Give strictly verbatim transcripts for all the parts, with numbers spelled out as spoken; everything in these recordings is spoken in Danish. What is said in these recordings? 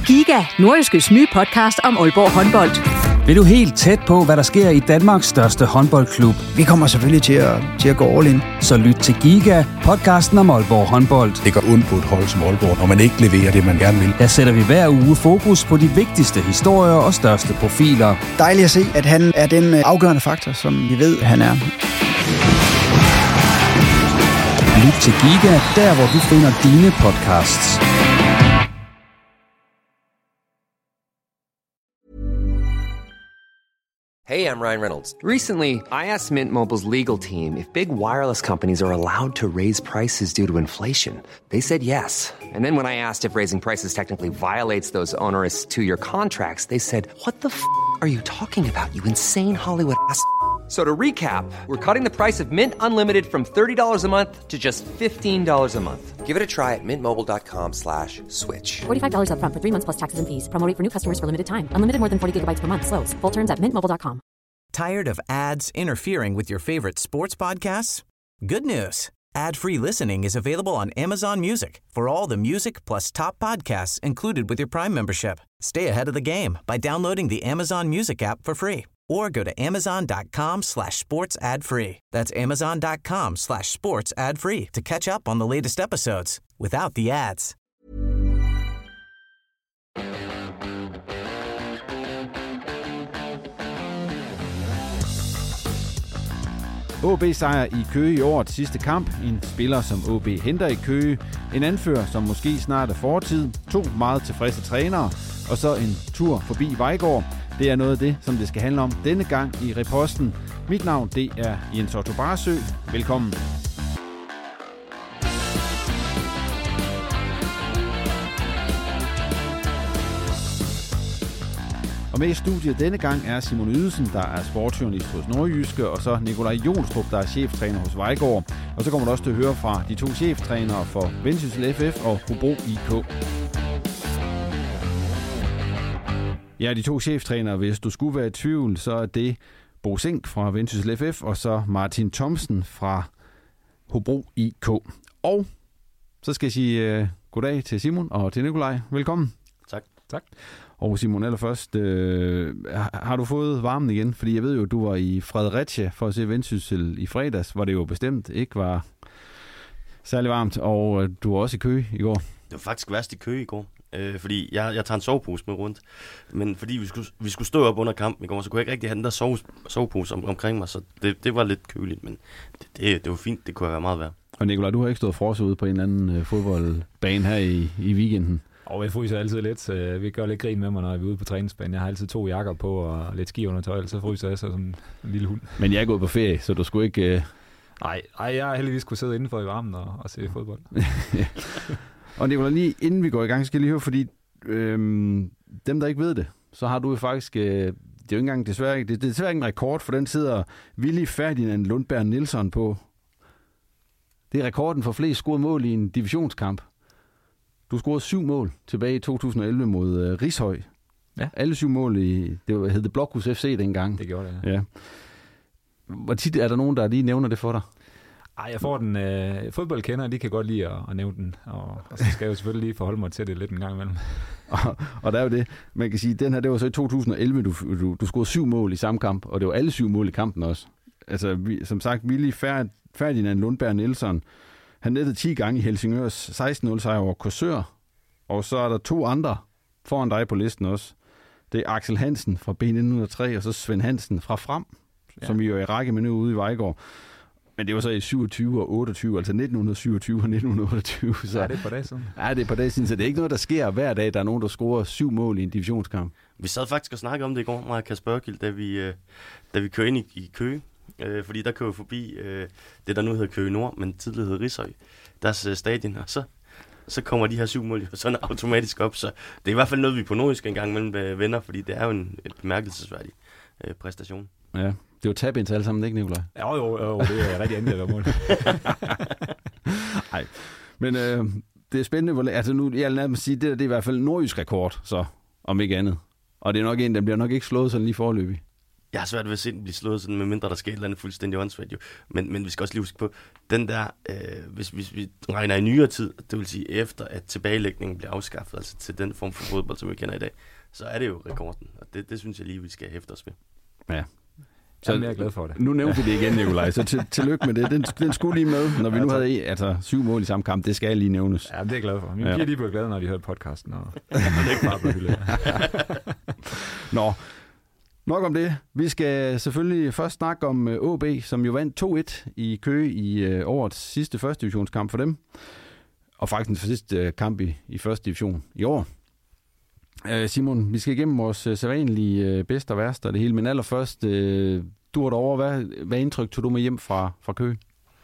Giga, Nordjyskes nye podcast om Aalborg håndbold. Vil du helt tæt på, hvad der sker i Danmarks største håndboldklub? Vi kommer selvfølgelig til at, til at gå all in. Så lyt til Giga, podcasten om Aalborg håndbold. Det går ondt på et hold som Aalborg, når man ikke leverer det, man gerne vil. Der sætter vi hver uge fokus på de vigtigste historier og største profiler. Dejligt at se, at han er den afgørende faktor, som vi ved, han er. Lyt til Giga, der hvor du finder dine podcasts. Hey, I'm Ryan Reynolds. Recently, I asked Mint Mobile's legal team if big wireless companies are allowed to raise prices due to inflation. They said yes. And then when I asked if raising prices technically violates those onerous two-year contracts, they said, "What the f*** are you talking about, you insane Hollywood ass?" So to recap, we're cutting the price of Mint Unlimited from thirty dollars a month to just fifteen dollars a month. Give it a try at mintmobile.com slash switch. forty-five dollars up front for three months plus taxes and fees. Promo rate for new customers for limited time. Unlimited more than forty gigabytes per month. Slows full terms at mint mobile dot com. Tired of ads interfering with your favorite sports podcasts? Good news. Ad-free listening is available on Amazon Music for all the music plus top podcasts included with your Prime membership. Stay ahead of the game by downloading the Amazon Music app for free or go to amazon.com slash sports ad free. That's amazon.com slash sports ad free to catch up on the latest episodes without the ads. O B sejr i Køge i årets sidste kamp. En spiller, som O B henter i Køge. En anfører, som måske snart er fortid. To meget tilfredse trænere. Og så en tur forbi Vejgaard. Det er noget af det, som det skal handle om denne gang i Reposten. Mit navn, det er Jens Otto Barsø. Velkommen. Og med i studiet denne gang er Simon Ydelsen, der er sportsjournalist hos Nordjyske, og så Nikolaj Jonstrup, der er cheftræner hos Vejgaard. Og så kommer du også til at høre fra de to cheftrænere for Vendsyssel F F og Hobro I K. Ja, de to cheftrænere, hvis du skulle være i tvivl, så er det Bo Zink fra Vendsyssel F F, og så Martin Thomsen fra Hobro I K. Og så skal jeg sige uh, goddag til Simon og til Nikolaj. Velkommen. Tak. Tak. Og Simon, allerførst, øh, har du fået varmen igen? Fordi jeg ved jo, du var i Fredericia for at se Vendsyssel i fredags, hvor det jo bestemt ikke var særlig varmt, og øh, du var også i Køge i går. Det var faktisk værst i Køge i går, øh, fordi jeg, jeg tager en sovepose med rundt, men fordi vi skulle, vi skulle stå op under kampen i går, så kunne jeg ikke rigtig have den der sove, sovepose om, omkring mig, så det, det var lidt køligt, men det, det, det var fint, det kunne have været meget værd. Og Nikolaj, du har ikke stået frosset ude på en eller anden øh, fodboldbane her i, i weekenden? Og jeg fryser altid lidt. Vi gør lidt grin med mig, når vi er ude på træningsbanen. Jeg har altid to jakker på og lidt skiundertøj, så fryser jeg så som en lille hund. Men jeg er gået på ferie, så du skulle ikke... Uh... Nej, ej, jeg har heldigvis kunne sidde indenfor i varmen og, og se fodbold. Og Nicolai, lige inden vi går i gang, skal jeg lige høre, fordi øhm, dem, der ikke ved det, så har du jo faktisk... Øh, det er jo ikke engang desværre, det, det er desværre ikke en rekord, for den sidder Willy Ferdinand Lundberg Nielsen på. Det er rekorden for flest scorede mål i en divisionskamp. Du scorede syv mål tilbage i to tusind og elleve mod øh, Rishøj. Ja. Alle syv mål i, det var, hed det Blokhus F C dengang. Det gjorde det, ja. Ja. Hvor tit er der nogen, der lige nævner det for dig? Ej, jeg får den. Øh, fodboldkendere, de kan godt lide at, at nævne den, og, og så skal jeg jo selvfølgelig lige forholde mig til det lidt en gang imellem. og, og der er jo det, man kan sige, den her, det var så i to tusind og elleve, du, du, du scorede syv mål i samme kamp, og det var alle syv mål i kampen også. Altså, vi, som sagt, Willy Ferdinand Lundberg Nielsen, han nettede ti gange i Helsingørs seksten nul sejr over Korsør. Og så er der to andre foran dig på listen også. Det er Axel Hansen fra B nitten hundrede og tre, og så Svend Hansen fra Frem, ja. Som jo er i række med nu ude i Vejgaard. Men det var så i syvogtyve og otteogtyve, altså nitten syvogtyve og nitten otteogtyve. Så... Ja, det er på dag siden. Ja, det er på dag siden, så det er ikke noget, der sker hver dag. Der er nogen, der scorer syv mål i en divisionskamp. Vi sad faktisk og snakkede om det i går, mig og Kasper Ørkild, da vi, da vi kører ind i, i Køge. Øh, fordi der kører vi forbi øh, det, der nu hedder Køge Nord, men tidligere hedder Rishøj. Deres øh, stadion, og så, så kommer de her syv mål sådan automatisk op. Så det er i hvert fald noget, vi på Nordjysk engang mellem øh, venner, fordi det er jo en et bemærkelsesværdig øh, præstation. Ja, det er jo tab-ins alle sammen, ikke, Nikolaj? Jo, jo, jo, det er rigtig andet, der mål. Nej, men øh, det er spændende, hvor, altså nu, jeg vil nærmest sige, det, det er i hvert fald en nordjysk rekord, så, om ikke andet. Og det er nok en, den bliver nok ikke slået sådan lige forløbig. jeg har svært ved at se den blive slået, sådan, med mindre der sker et eller andet fuldstændig åndssvagt jo. Men, men vi skal også lige huske på, den der, øh, hvis, hvis vi regner i nyere tid, det vil sige efter, at tilbagelægningen bliver afskaffet, altså til den form for fodbold, som vi kender i dag, så er det jo rekorden. Og det, det synes jeg lige, vi skal hæfte os med. Ja. Så Jamen, jeg er glad for det. Nu nævnte vi det igen, Nikolaj, så til, tillykke med det. Den, den skulle lige med, når vi nu havde altså, syv mål i samme kamp. Det skal lige nævnes. Ja, det er jeg glad for. Mine ja. piger, de blev glade, når de hørte podcasten. Og det ikke bare blev hyldet. Nå, nok om det. Vi skal selvfølgelig først snakke om O B, som jo vandt to et i Køge i uh, årets sidste første divisionskamp for dem. Og faktisk den sidste uh, kamp i, i første division i år. Uh, Simon, vi skal igennem vores uh, sædvanlige uh, bedste og værste og det hele, men allerførst, uh, du er derovre. Hvad, hvad indtryk tog du med hjem fra, fra Køge?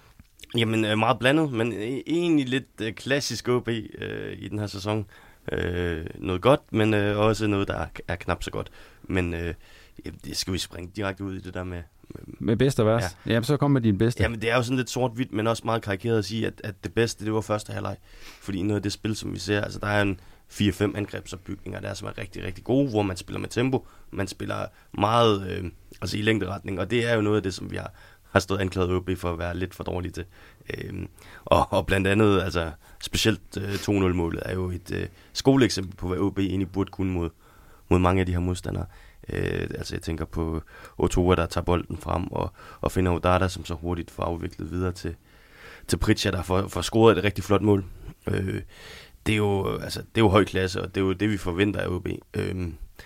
Jamen, øh, meget blandet, men egentlig lidt øh, klassisk O B øh, i den her sæson. Øh, noget godt, men øh, også noget, der er, er knap så godt. Men øh, det skal vi springe direkte ud i det der med... Med, med bedste og værste? Ja. Jamen, så kom med din bedste. Jamen, det er jo sådan lidt sort-hvidt, men også meget karikeret at sige, at, at det bedste, det var første halvleg. Fordi noget af det spil, som vi ser, altså der er en fire fem angrebsopbygninger der, som er rigtig, rigtig gode, hvor man spiller med tempo. Man spiller meget øh, altså i længderetning, og det er jo noget af det, som vi har, har stået anklaget O B for at være lidt for dårligt til. Øhm, og, og blandt andet, altså specielt øh, to nul-målet er jo et øh, skoleeksempel på, hvad O B egentlig burde kunne mod, mod mange af de her modstandere. Øh, altså jeg tænker på Otoa, der tager bolden frem, og, og finder Udata, som så hurtigt får afviklet videre til, til Pritja, der får, får scoret et rigtig flot mål. Øh, det, er jo, altså, det er jo høj klasse, og det er jo det, vi forventer af O B. Øh,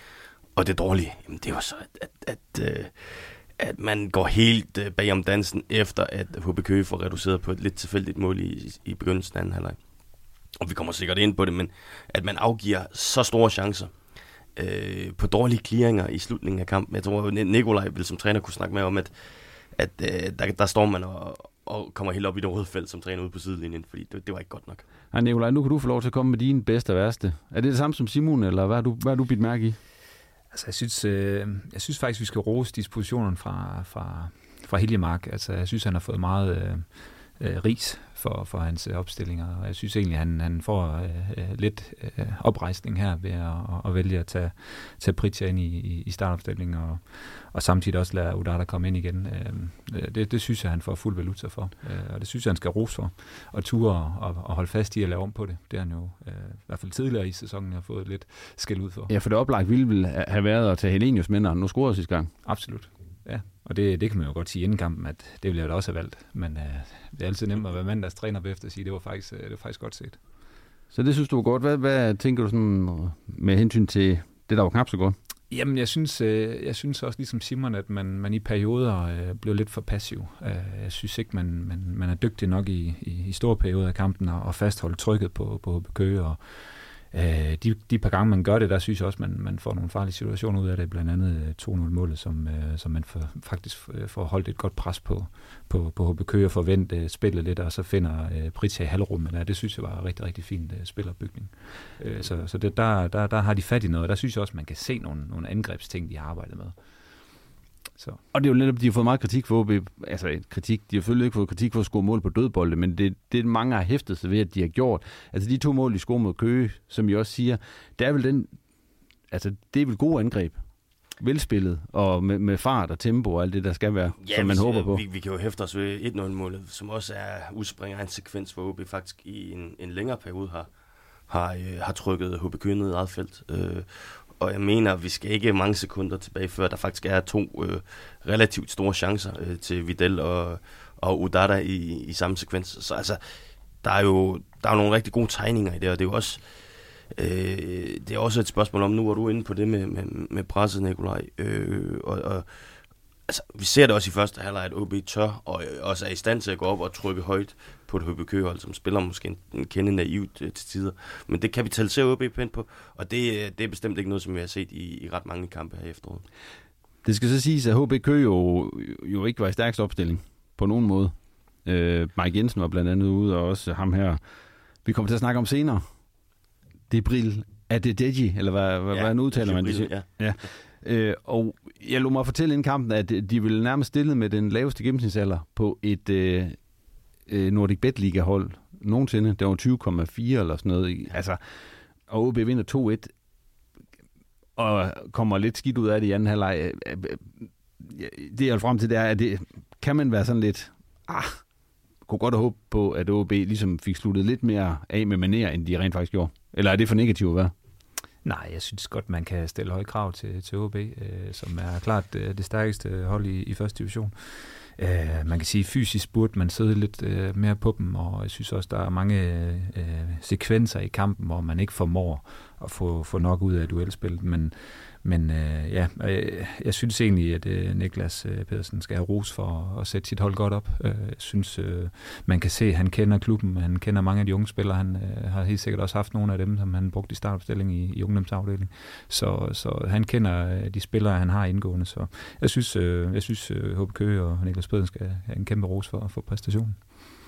og det dårlige, jamen, det er jo så, at, at, at, øh, at man går helt øh, bagom dansen, efter at H B Køge får reduceret på et lidt tilfældigt mål i, i begyndelsen af anden halvleg. Og vi kommer sikkert ind på det, men at man afgiver så store chancer øh, på dårlige clearinger i slutningen af kampen. Jeg tror, Nikolaj vil som træner kunne snakke med om, at, at øh, der, der står man og, og kommer helt op i det røde felt som træner ude på sidelinjen, fordi det, det var ikke godt nok. Ej, Nikolaj, nu kan du få lov til at komme med dine bedste og værste. Er det det samme som Simon, eller hvad har du, hvad har du bidt mærke i? Altså, jeg synes, øh, jeg synes faktisk, vi skal rose dispositionen fra, fra, fra Hiljemark. Altså, jeg synes, han har fået meget øh, øh, ris for, for hans øh, opstillinger, og jeg synes egentlig, han, han får øh, lidt øh, oprejsning her ved at, at vælge at tage, tage Pritja ind i, i startopstillingen, og, og samtidig også lade Udata komme ind igen. Øh, det, det synes jeg, han får fuld valuta for, øh, og det synes jeg, han skal rose for, og ture og, og holde fast i at lave om på det. Det har han jo øh, i hvert fald tidligere i sæsonen har fået lidt skæld ud for. Ja, for det oplagt ville vel have været at tage Helenius med, når han nu scorede sidste gang. Absolut. Ja, og det, det kan man jo godt sige inden kampen, at det ville jeg da også have valgt. Men øh, det er altid nemt at være mandags træner bagefter og sige, at det var faktisk, det var faktisk godt set. Så det synes du er godt. Hvad, hvad tænker du sådan med hensyn til det, der var knap så godt? Jamen, jeg synes, øh, jeg synes også ligesom Simon, at man, man i perioder øh, blev lidt for passiv. Øh, jeg synes ikke, man, man, man er dygtig nok i, i, i store perioder af kampen og, og fastholde trykket på, på H B Køge. Og øh, de, de par gange, man gør det, der synes jeg også, man, man får nogle farlige situationer ud af det. Blandt andet to nul-målet, som, øh, som man for, faktisk får holdt et godt pres på, på, på H B Køge og forvente spillet lidt, og så finder øh, Pritja i halvrummet. Ja, det synes jeg var rigtig, rigtig fint øh, spillerbygning. Øh, så så det, der, der, der har de fat i noget, og der synes jeg også, man kan se nogle, nogle angrebsting, de har arbejdet med. Så. Og det er jo netop, de har fået meget kritik for O B. Altså kritik, de har selvfølgelig ikke fået kritik for at score mål på dødbolde, men det, det mange har hæftet sig ved, at de har gjort. Altså de to mål, de scorer mod Køge, som I også siger, det er vel den, altså det er vel gode angreb. Velspillet, og med, med fart og tempo og alt det, der skal være, ja, som man vi, håber på. Vi, vi kan jo hæfte os ved et nul-målet, som også er udspringer af en sekvens, hvor O B faktisk i en, en længere periode har, har, øh, har trykket H B Køge ned i eget felt. Øh, Og jeg mener, at vi skal ikke mange sekunder tilbage, før der faktisk er to øh, relativt store chancer øh, til Vidal og, og Udata i, i samme sekvens. Så altså, der er jo der er nogle rigtig gode tegninger i det, og det er jo også, øh, det er også et spørgsmål om, nu er du inde på det med, med, med presset, Nikolaj. Øh, og, og, altså, vi ser det også i første halvleg, at O B tør, og også er i stand til at gå op og trykke højt på et H B Køge-hold, som spiller måske en, en kende naivt øh, til tider. Men det kapitaliserer O B pænt på, og det, det er bestemt ikke noget, som vi har set i, i ret mange kampe her i efteråret. Det skal så siges, at H B Køge jo, jo ikke var i stærkest opstilling på nogen måde. Øh, Mike Jensen var blandt andet ude, og også ham her, vi kommer til at snakke om senere. Debril Adedeji, eller hvad, hvad, ja, hvad udtaler man det? Ja. Ja. Øh, og jeg lå mig fortælle inden kampen, at de ville nærmest stille med den laveste gennemsnitsalder på et øh, Nordic Bet Liga-hold nogensinde. Det var tyve komma fire eller sådan noget. Altså, og O B vinder to et og kommer lidt skidt ud af det i anden halvleg. det jeg vil frem til, det er, at det, kan man være sådan lidt, ah, kunne godt have håbet på, at O B ligesom fik sluttet lidt mere af med manér, end de rent faktisk gjorde? Eller er det for negativt, hvad? Nej, jeg synes godt, man kan stille høje krav til, til O B, øh, som er klart øh, det stærkeste hold i, i første division. Øh, man kan sige, fysisk burde man sidde lidt øh, mere på dem, og jeg synes også, der er mange øh, sekvenser i kampen, hvor man ikke formår at få, få nok ud af duelspillet, men Men øh, ja, jeg, jeg synes egentlig, at øh, Niklas øh, Pedersen skal have ros for at sætte sit hold godt op. Øh, jeg synes, øh, man kan se, at han kender klubben, han kender mange af de unge spillere. Han øh, har helt sikkert også haft nogle af dem, som han brugte i startopstilling i, i ungdomsafdelingen. Så, så han kender de spillere, han har indgående. Så jeg synes, øh, jeg synes øh, H B Køge og Niklas Pedersen skal have en kæmpe ros for, for præstationen.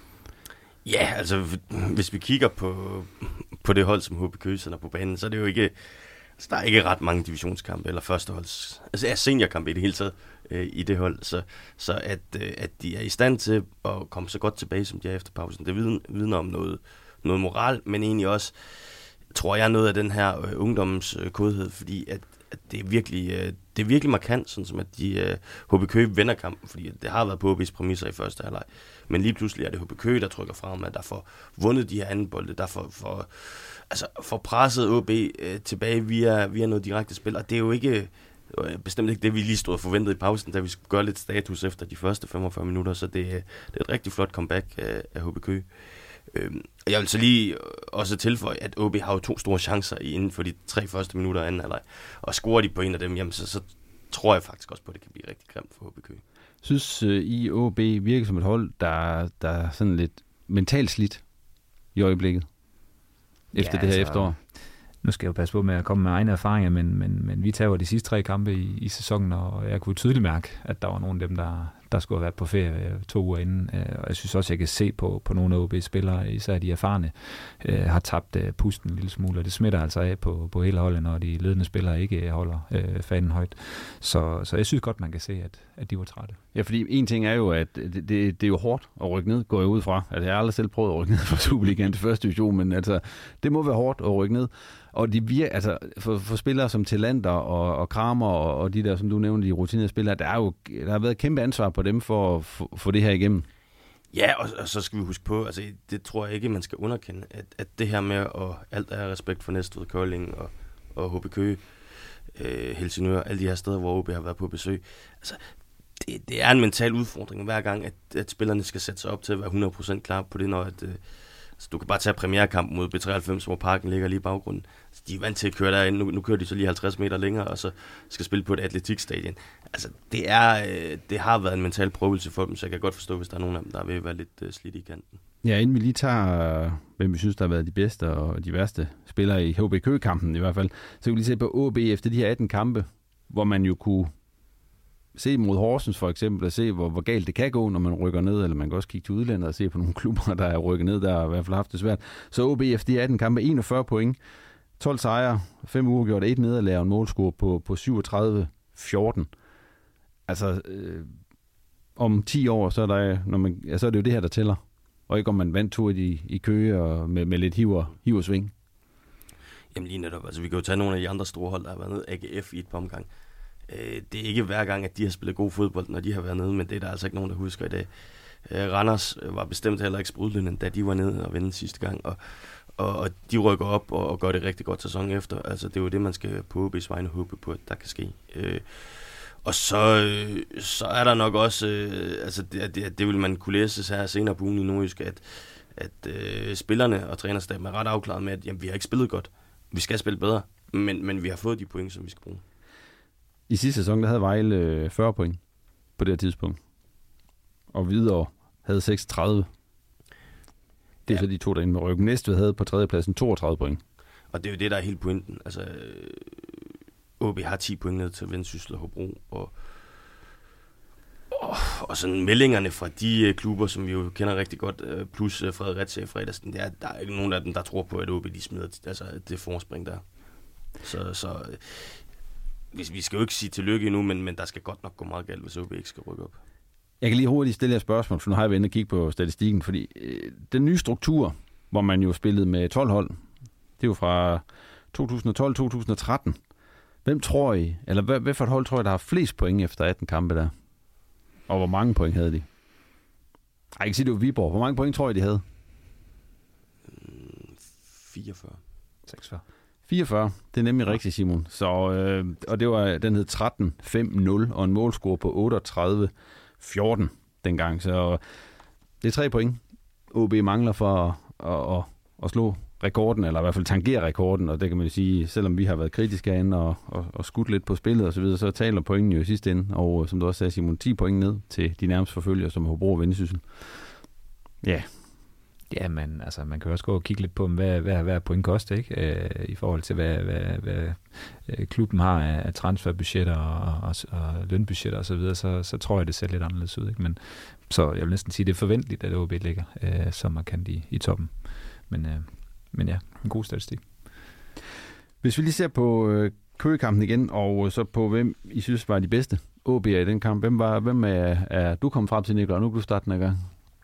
Ja, altså hvis vi kigger på, på det hold, som H B Køge sender på banen, så er det jo ikke... Så der er ikke ret mange divisionskampe eller førsteholds, altså er seniorkampe i det hele taget øh, i det hold, så, så at, øh, at de er i stand til at komme så godt tilbage, som de er efter pausen, det vidner, vidner om noget, noget moral, men egentlig også, tror jeg, noget af den her øh, ungdommens øh, kodhed, fordi at, at det, er virkelig, øh, det er virkelig markant, sådan som at de øh, H B Køge vinder kampen, fordi det har været på H B's præmisser i første halvleg, men lige pludselig er det H B Køge, der trykker frem, at der får vundet de her anden bolde, der får... får altså får presset O B øh, tilbage via, via noget direkte spil, og det er jo ikke øh, bestemt ikke det, vi lige stod og forventede i pausen, da vi skulle gøre lidt status efter de første femogfyrre minutter, så det, det er et rigtig flot comeback af, af H B Køge. Øh, jeg vil så lige også tilføje, at O B har jo to store chancer inden for de tre første minutter af anden halvleg, og scorer de på en af dem, jamen så, så tror jeg faktisk også på, at det kan blive rigtig grimt for H B Køge. Synes øh, I O B virker som et hold, der, der er sådan lidt mentalt slidt i øjeblikket? Efter ja, det her altså, efterår. Nu skal jeg jo passe på med at komme med egne erfaringer, men, men, men vi tager jo de sidste tre kampe i, i sæsonen, og jeg kunne tydeligt mærke, at der var nogle af dem, der, der skulle have været på ferie to uger inden. Og jeg synes også, jeg kan se på, på nogle af O B's spillere, især de erfarne, øh, har tabt øh, pusten en lille smule, og det smitter altså af på, på hele holdet, når de ledende spillere ikke holder øh, fanen højt. Så, så jeg synes godt, man kan se, at, at de var trætte. Ja, fordi en ting er jo, at det, det, det er jo hårdt at rykke ned, går jeg ud fra. Altså, jeg har aldrig selv prøvet at rykke ned fra Superligaen til første division, men altså, det må være hårdt at rykke ned. Og de virker, altså, for, for spillere som Tillander og, og Kramer og, og de der, som du nævnte, de rutinerede spillere, der, er jo, der har været et kæmpe ansvar på dem for at få det her igennem. Ja, og, og så skal vi huske på, altså det tror jeg ikke, man skal underkende, at, at det her med at alt er respekt for Næstved, Kolding og, og H B Køge, øh, Helsingør, alle de her steder, hvor O B har været på besøg, altså det, det er en mental udfordring hver gang, at, at spillerne skal sætte sig op til at være hundrede procent klar på det, når at, øh, altså, du kan bare tage premierkampen mod B treoghalvfems, hvor parken ligger lige i baggrunden. Altså, de er vant til at køre derinde, nu, nu kører de så lige halvtreds meter længere, og så skal spille på et atletikstadion. Altså, det, er, øh, det har været en mental prøvelse for dem, så jeg kan godt forstå, hvis der er nogen af dem, der vil være lidt øh, slidt i kanten. Ja, inden vi lige tager, øh, hvem vi synes, der har været de bedste og de værste spillere i H B Køge-kampen i hvert fald, så kan vi lige se på O B efter de her atten kampe, hvor man jo kunne se mod Horsens for eksempel, og se, hvor, hvor galt det kan gå, når man rykker ned, eller man kan også kigge til udlandet og se på nogle klubber, der er rykket ned, der har i hvert fald haft det svært. Så O B efter de atten kampe, enogfyrre point, tolv sejre, fem uafgjort, et nederlag og en målscore på, på syvogtredive fjorten. Altså, øh, om ti år, så er, der, når man, ja, så er det jo det her, der tæller. Og ikke om man vandt to i, i Køge og med, med lidt hiv og, hiv og sving. Jamen lige netop, altså vi kan jo tage nogle af de andre store hold, der har været nede, A G F i et par omgang. Det er ikke hver gang, at de har spillet god fodbold, når de har været nede, men det er der altså ikke nogen, der husker i dag. Randers var bestemt heller ikke sprudlende, da de var nede og vinde sidste gang, og, og, og de rykker op og, og gør det rigtig godt sæson efter. Altså det er jo det, man skal på O B's vegne håbe på, at der kan ske. Øh, og så, øh, så er der nok også, øh, altså det, det, det vil man kunne læse her senere på ugen i Nordjysk, at, at øh, spillerne og trænerstaben er ret afklaret med, at jamen, vi har ikke spillet godt. Vi skal spille bedre, men, men vi har fået de point, som vi skal bruge. I sidste sæson, der havde Vejle fyrre point på det her tidspunkt. Og Hvidovre havde seksogtredive. Det er ja. Så de to derinde med ryggen. Næstved havde på tredjepladsen toogtredive point. Og det er jo det, der er helt pointen. Altså, O B har ti point ned til Vendsyssel og Hobro. Og, og, og sådan meldingerne fra de klubber, som vi jo kender rigtig godt, plus Fredericia i fredags, der, der er ikke nogen af dem, der tror på, at O B de smider altså, det forspring der. Så... så vi skal jo ikke sige tillykke endnu, men, men der skal godt nok gå meget galt, hvis O B ikke skal rykke op. Jeg kan lige hurtigt stille jer spørgsmål, for nu har jeg været inde og kigge på statistikken, fordi øh, den nye struktur, hvor man jo spillede med tolv hold, det er jo fra to tusind og tolv til to tusind og tretten. Hvem tror I, eller hvad, hvad for et hold tror I, der har flest point efter atten kampe der? Og hvor mange point havde de? Ej, jeg kan sige, det var Viborg. Hvor mange point tror I, de havde? fireogfyrre. seksogfyrre. fireogfyrre. Det er nemlig rigtigt, Simon. Så, øh, og det var, den hed tretten fem nul, og en målscore på otteogtredive fjorten dengang. Så det er tre point. O B mangler for at, at, at, at slå rekorden, eller i hvert fald tangere rekorden, og det kan man jo sige, selvom vi har været kritiske herinde og, og, og skudt lidt på spillet og så videre, så taler pointen jo i sidste ende, og som du også sagde, Simon, ti point ned til de nærmeste forfølgere, som Hobro og Vendsyssel. Ja. Yeah. Ja, men altså, man kan også gå og kigge lidt på, hvad, hvad, hvad point koster, ikke? Øh, i forhold til, hvad, hvad, hvad øh, klubben har af, af transferbudgetter og, og, og lønbudgetter osv., så, så, så tror jeg, det ser lidt anderledes ud. Ikke? Men, så jeg vil næsten sige, det er forventeligt, at O B ligger øh, så markant i, i toppen. Men, øh, men ja, en god statistik. Hvis vi lige ser på øh, Køge-kampen igen, og så på, hvem I synes var de bedste O B'er i den kamp. Hvem, var, hvem er, er du kommet frem til, Nicolai? Nu kan du starte den her gang.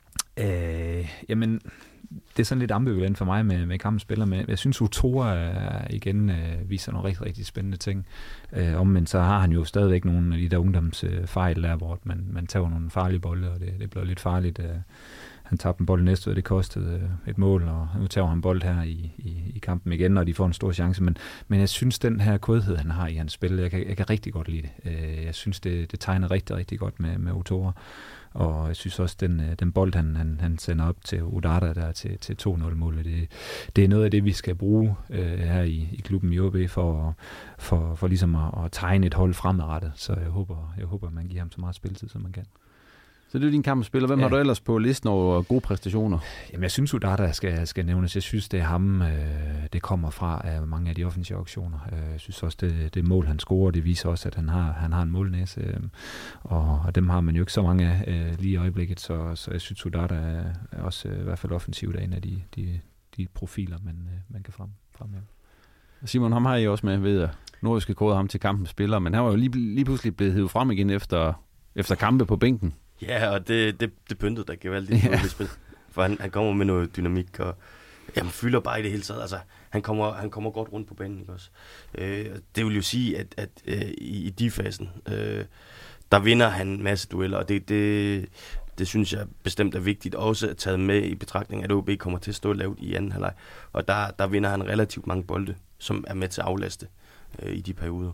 Øh, jamen, det er sådan lidt ambivalent for mig med, med kampens spillere, men jeg synes, Utora øh, igen øh, viser nogle rigtig, rigtig spændende ting. Øh, omvendt så har han jo stadigvæk nogle af de der ungdomsfejl der, hvor man, man tager nogle farlige bolde, og det, det bliver lidt farligt. Øh, han tabte en bold næste, og det kostede øh, et mål, og nu tager han bold her i, i, i kampen igen, og de får en stor chance. Men, men jeg synes, den her kodhed, han har i hans spil, jeg kan, jeg kan rigtig godt lide det. Øh, jeg synes, det, det tegner rigtig, rigtig godt med, med Utora. Og jeg synes også, den, den bold, han, han, han sender op til Udata der til, til to nul-målet, det, det er noget af det, vi skal bruge øh, her i, i klubben i O B for, for, for ligesom at, at tegne et hold fremadrettet. Så jeg håber, jeg håber, man giver ham så meget spilletid, som man kan. Så det er din kampspiller. Hvem ja. har du ellers på listen over gode præstationer? Jamen, jeg synes, Udata skal, skal nævnes. Jeg synes, det er ham, øh, det kommer fra af mange af de offensive auktioner. Jeg synes også, det, det mål, han scorer, det viser også, at han har, han har en målnæse. Øh, og, og dem har man jo ikke så mange af øh, lige i øjeblikket, så, så jeg synes, Udata er, er også øh, i hvert fald offensivt af en af de, de, de profiler, man, øh, man kan frem, fremhæve. Simon, ham har I også med ved, at Nordiske kårede ham til kampens spiller, men han var jo lige, lige pludselig blevet hævet frem igen efter, efter kampe på bænken. Ja, og det, det, det pyntede der gevaldigt ja. spil. For han, han kommer med noget dynamik, og jamen, fylder bare i det hele taget. Altså, han kommer, han kommer godt rundt på banen, ikke også? Øh, det vil jo sige, at, at øh, i, i de fasen, øh, der vinder han en masse dueller, og det, det, det synes jeg bestemt er vigtigt. Også at tage med i betragtning, at O B kommer til at stå lavt i anden halvleg. Og der, der vinder han relativt mange bolde, som er med til at aflaste øh, i de perioder.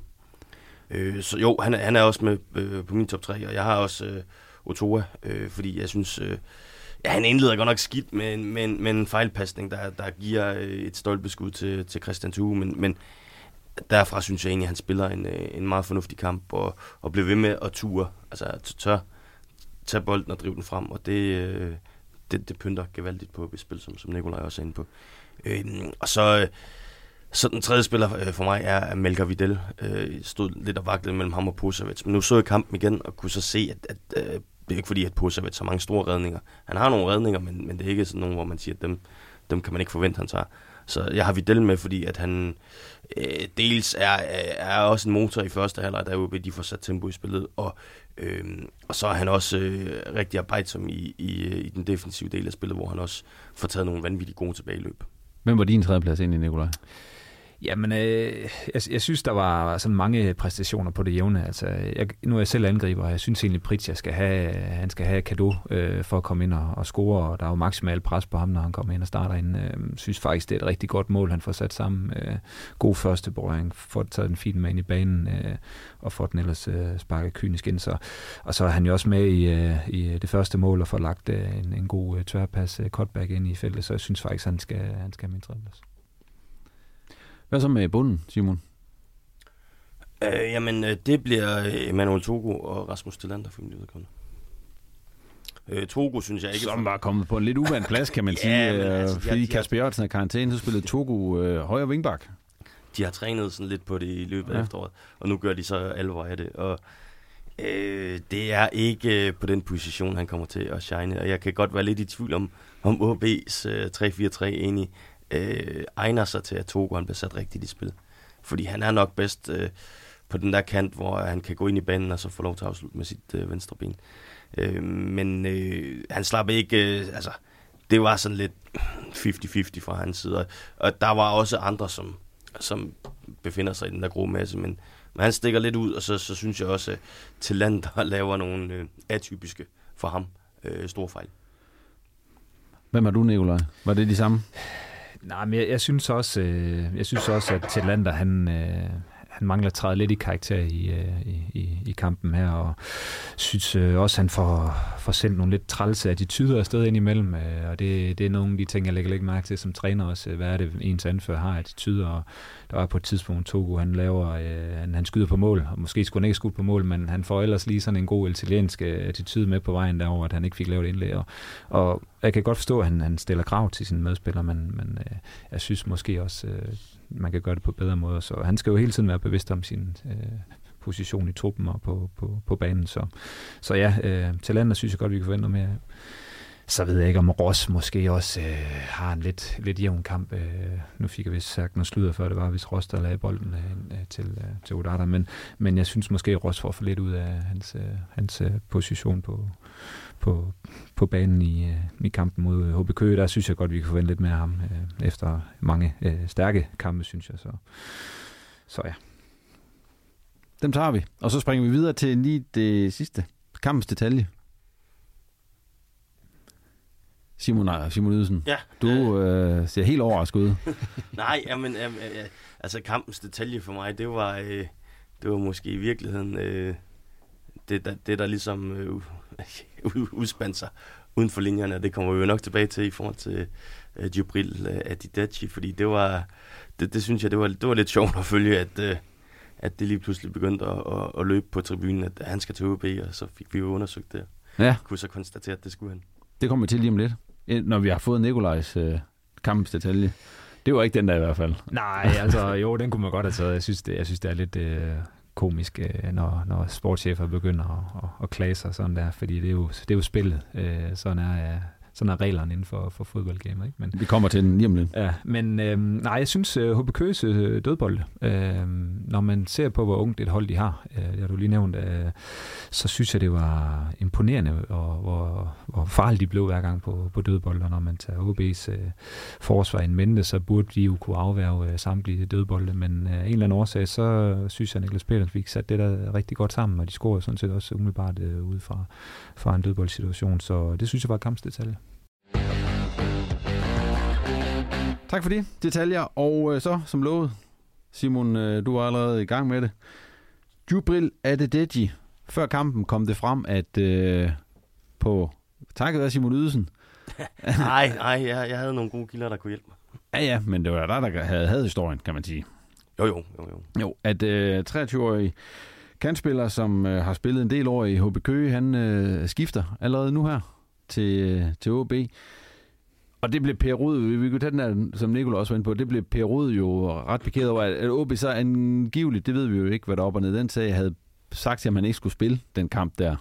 Øh, så jo, han er, han er også med øh, på min top tre, og jeg har også... Øh, Otoa, øh, fordi jeg synes, øh, ja, han indleder godt nok skidt med en, med en, med en fejlpasning, der, der giver øh, et stolpeskud til, til Christian Thue, men, men derfra synes jeg egentlig, at han spiller en, en meget fornuftig kamp, og, og bliver ved med at ture, altså tør tage bolden og drive den frem, og det, øh, det, det pynter gevaldigt på et spil, som, som Nicolai også er inde på. Øh, og så... Så den tredje spiller øh, for mig er Melker Videl. Øh, stod lidt og vaklede mellem ham og Posavets. Men nu så jeg kampen igen og kunne så se, at, at øh, det er ikke fordi, at Posavets har mange store redninger. Han har nogle redninger, men, men det er ikke sådan nogle, hvor man siger, at dem, dem kan man ikke forvente, han tager. Så jeg har Videl med, fordi at han øh, dels er, er også en motor i første halvleg, der er jo de får sat tempo i spillet. Og, øh, og så er han også øh, rigtig arbejdsom i, i, i den defensive del af spillet, hvor han også får taget nogle vanvittigt gode tilbageløb. Hvem var din tredje plads egentlig, Nicolai? Jamen, øh, jeg, jeg synes, der var sådan mange præstationer på det jævne. Altså, jeg, nu er jeg selv angriber, og jeg synes egentlig, Pritja skal have, han skal have cadeau øh, for at komme ind og, og score, og der er jo maksimalt pres på ham, når han kommer ind og starter ind. Jeg øh, synes faktisk, det er et rigtig godt mål, han får sat sammen. Øh, god første berøring, får taget den fint med ind i banen, øh, og får den ellers øh, sparket kynisk ind. Så, og så er han jo også med i, øh, i det første mål, og får lagt øh, en, en god øh, tværpas øh, cutback ind i feltet, så jeg synes faktisk, han skal, han skal have min tredje plads. Hvad så med bunden, Simon? Øh, jamen, det bliver Emanuel Togo og Rasmus Tillander for min vedkommende. Øh, Togo, synes jeg ikke... Som var kommet på en lidt uvant plads, kan man sige. ja, men, altså, fordi de, Kasper Jørgensen er karantæne, så spillede Togo øh, højre vingbak. De har trænet sådan lidt på det i løbet af ja. efteråret, og nu gør de så alvor af det. Og øh, det er ikke på den position, han kommer til at shine. Og jeg kan godt være lidt i tvivl om, om O B's øh, tre fire tre egentlig øh, egner sig til, at Togo han bliver sat rigtigt i spil. Fordi han er nok bedst øh, på den der kant, hvor han kan gå ind i banen og så få lov til at afslutte med sit øh, venstre ben. Øh, men øh, han slap ikke... Øh, altså, det var sådan lidt halvtreds halvtreds fra hans side. Og der var også andre, som som befinder sig i den der grå masse, men, men han stikker lidt ud, og så, så synes jeg også, at Tillander laver nogle øh, atypiske for ham øh, store fejl. Hvem er du, Nikolaj? Var det de samme? Nej, men jeg, jeg synes også, øh, jeg synes også, at Tillander, han, øh, han mangler at træde lidt i karakter i, øh, i, i kampen her, og synes øh, også, at han får, får sendt nogle lidt trælse attityder afsted ind imellem, øh, og det, det er nogle af de ting, jeg lægger lidt mærke til som træner også. Hvad er det, ens anfører har attityder, og der var på et tidspunkt Togo, han laver, øh, han, han skyder på mål, og måske skulle han ikke skudt på mål, men han får ellers lige sådan en god italiensk attitude med på vejen derover, at han ikke fik lavet indlæg, og, og jeg kan godt forstå, at han, han stiller krav til sine medspillere, men, men øh, jeg synes måske også, øh, man kan gøre det på bedre måder. Så han skal jo hele tiden være bevidst om sin øh, position i truppen og på, på, på banen. Så, så ja, øh, Tillander synes jeg godt, vi kan forvente noget mere. Så ved jeg ikke, om Ross måske også øh, har en lidt, lidt jævn kamp. Øh, nu fik jeg vist sagt noget sludder før, det var hvis Ross, der lagde bolden øh, til, øh, til Odata. Men, men jeg synes måske, at Ross får for lidt ud af hans, øh, hans øh, position på, på, på banen i, øh, i kampen mod H B Køge. Der synes jeg godt, vi kan forvente lidt mere af ham øh, efter mange øh, stærke kampe, synes jeg. Så, så ja. Dem tager vi. Og så springer vi videre til lige det sidste. Kampens detalje. Simon, Simon Ydelsen, ja, du øh, ser helt overrasket ud. Nej, jamen, jamen, altså kampens detalje for mig, det var, øh, det var måske i virkeligheden øh, det, der, det, der ligesom øh, udspandt sig uden for linjerne, og det kommer vi jo nok tilbage til i forhold til øh, Djibril øh, Adidachi, fordi det var, det, det synes jeg, det var, det var lidt sjovt at følge, at, øh, at det lige pludselig begyndte at, at, at løbe på tribunen, at han skal til O B, og så fik vi jo undersøgt det. Ja. Kunne så konstatere, at det skulle han. Det kommer vi til lige om lidt, når vi har fået Nikolajs øh, kampens detalje. Det var ikke den der i hvert fald. Nej, altså jo, den kunne man godt have taget. Jeg synes, det, jeg synes, det er lidt øh, komisk, øh, når, når sportschefer begynder at, at, at klage sig sådan der, fordi det er jo, det er jo spillet. Øh, sådan er øh, sådan er reglerne inden for, for fodboldgamer, ikke? Men, vi kommer til den lige om lidt. Ja, men øh, nej, jeg synes, uh, H B Køges uh, dødbolde, øh, når man ser på, hvor ungt et hold de har, øh, det har du lige nævnt, øh, så synes jeg, det var imponerende, og hvor, hvor farligt de blev hver gang på, på dødbolde, når man tager O B's øh, forsvar en mente, så burde de jo kunne afværge øh, samtlige dødbolde, men af øh, en eller anden årsag, så synes jeg, at Niklas Petersen fik sat det der rigtig godt sammen, og de scorede sådan set også umiddelbart øh, ud fra, fra en dødboldsituation, så det synes jeg var et kampsdetalje. Tak for de detaljer, og øh, så som lovet, Simon, øh, du er allerede i gang med det. Djibril Adidachi. Før kampen kom det frem, at øh, på takket være Simon Ydelsen. Nej, nej, jeg, jeg havde nogle gode kilder, der kunne hjælpe mig. Ja, ja, men det var der, der havde, havde historien, kan man sige. Jo, jo, jo. Jo, jo at øh, treogtyve-årig kantspiller, som øh, har spillet en del år i H B Køge, han øh, skifter allerede nu her til, øh, til O B. Og det blev Per Rud, vi kunne tage den der, som Nicolai også var inde på, det blev Per Rud jo ret pikeret over, at O B så angiveligt, det ved vi jo ikke, hvad der op og ned den sag, havde sagt til, at man ikke skulle spille den kamp der.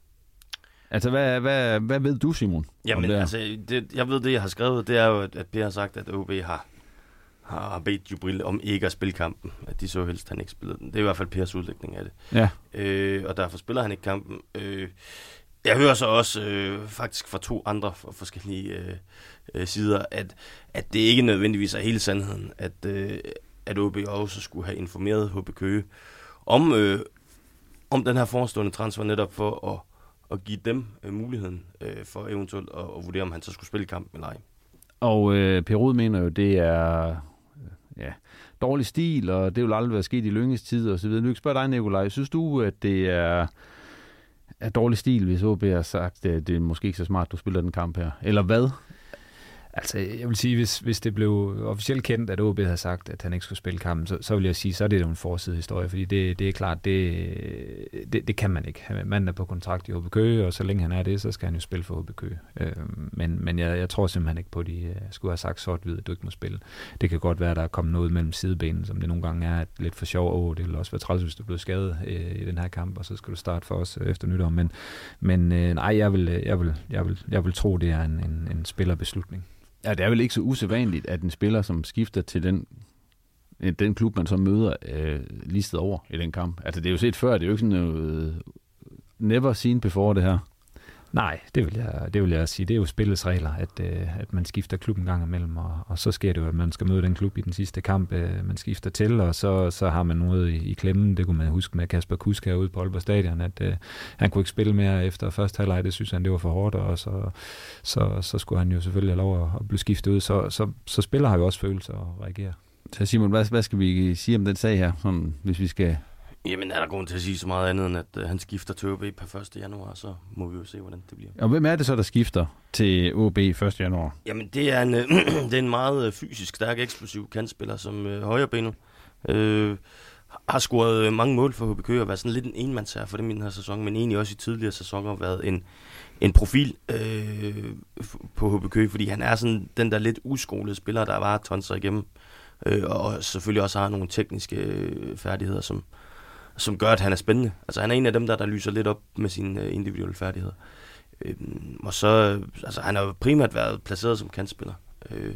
Altså, hvad, hvad, hvad ved du, Simon? Jamen, det altså, det, jeg ved det, jeg har skrevet, det er jo, at Per har sagt, at O B har, har bedt Djibril om ikke at spille kampen. At de så helst, han ikke spillede den. Det er i hvert fald Pers udlægning af det. Ja. Øh, og derfor spiller han ikke kampen. Øh, jeg hører så også øh, faktisk fra to andre forskellige øh, øh, sider, at, at det ikke nødvendigvis er hele sandheden, at, øh, at O B også skulle have informeret H B Køge om, øh, om den her forestående transfer, netop for at, at give dem øh, muligheden øh, for eventuelt at, at vurdere, om han så skulle spille kampen eller ej. Og øh, Per Rud mener jo, det er øh, ja, dårlig stil, og det vil aldrig være sket i Lynges tid og så videre. Nu kan spørge dig, Nikolaj, synes du, at det er er dårlig stil, hvis O B har sagt, at det er måske ikke så smart, du spiller den kamp her? Eller hvad? Altså, jeg vil sige, hvis, hvis det blev officielt kendt, at O B havde sagt, at han ikke skulle spille kampen, så, så vil jeg sige, så er det jo en forside historie, fordi det, det er klart, det, det, det kan man ikke. Manden er på kontrakt i H B Køge, og så længe han er det, så skal han jo spille for H B Køge. Øh, men men jeg, jeg tror simpelthen ikke på, at de skulle have sagt sort-hvid, at du ikke må spille. Det kan godt være, at der er kommet noget mellem sidebenen, som det nogle gange er lidt for sjov. Åh, det vil også være træls, hvis du bliver skadet øh, i den her kamp, og så skal du starte for os efter nytår. Men, men øh, nej, jeg vil, jeg, vil, jeg, vil, jeg vil tro, det er en, en, en spillerbeslutning. Ja, det er vel ikke så usædvanligt, at en spiller, som skifter til den, den klub, man så møder, øh, listet over i den kamp. Altså, det er jo set før, det er jo ikke sådan noget never seen before, det her. Nej, det vil jeg, det vil jeg sige. Det er jo spillets regler, at, øh, at man skifter klub en gang imellem, og, og så sker det jo, at man skal møde den klub i den sidste kamp, øh, man skifter til, og så, så har man noget i, i klemmen. Det kunne man huske med Kasper Kusk herude på Aalborg Stadion, at øh, han kunne ikke spille mere efter første halvleg. Det synes han, det var for hårdt, og så, så, så skulle han jo selvfølgelig have lov at, at blive skiftet ud. Så, så, så spiller har jo også følelser og reagerer. Så Simon, hvad, hvad skal vi sige om den sag her, sådan, hvis vi skal... Jamen, er der grund til at sige så meget andet, end at uh, han skifter til O B per første januar, så må vi jo se, hvordan det bliver. Og hvem er det så, der skifter til O B første januar? Jamen, det er en, øh, det er en meget fysisk stærk, eksplosiv kantspiller, som øh, højrebenet øh, har scoret mange mål for H B Køge og været sådan lidt en enmandsherre for dem i den her sæson, men egentlig også i tidligere sæsoner været en, en profil øh, på H B Køge, fordi han er sådan den der lidt uskolede spiller, der bare tonser igennem, øh, og selvfølgelig også har nogle tekniske øh, færdigheder, som som gør, at han er spændende. Altså, han er en af dem, der, der lyser lidt op med sine uh, individuelle færdigheder. Øhm, og så, altså, han har jo primært været placeret som kantspiller. Øh,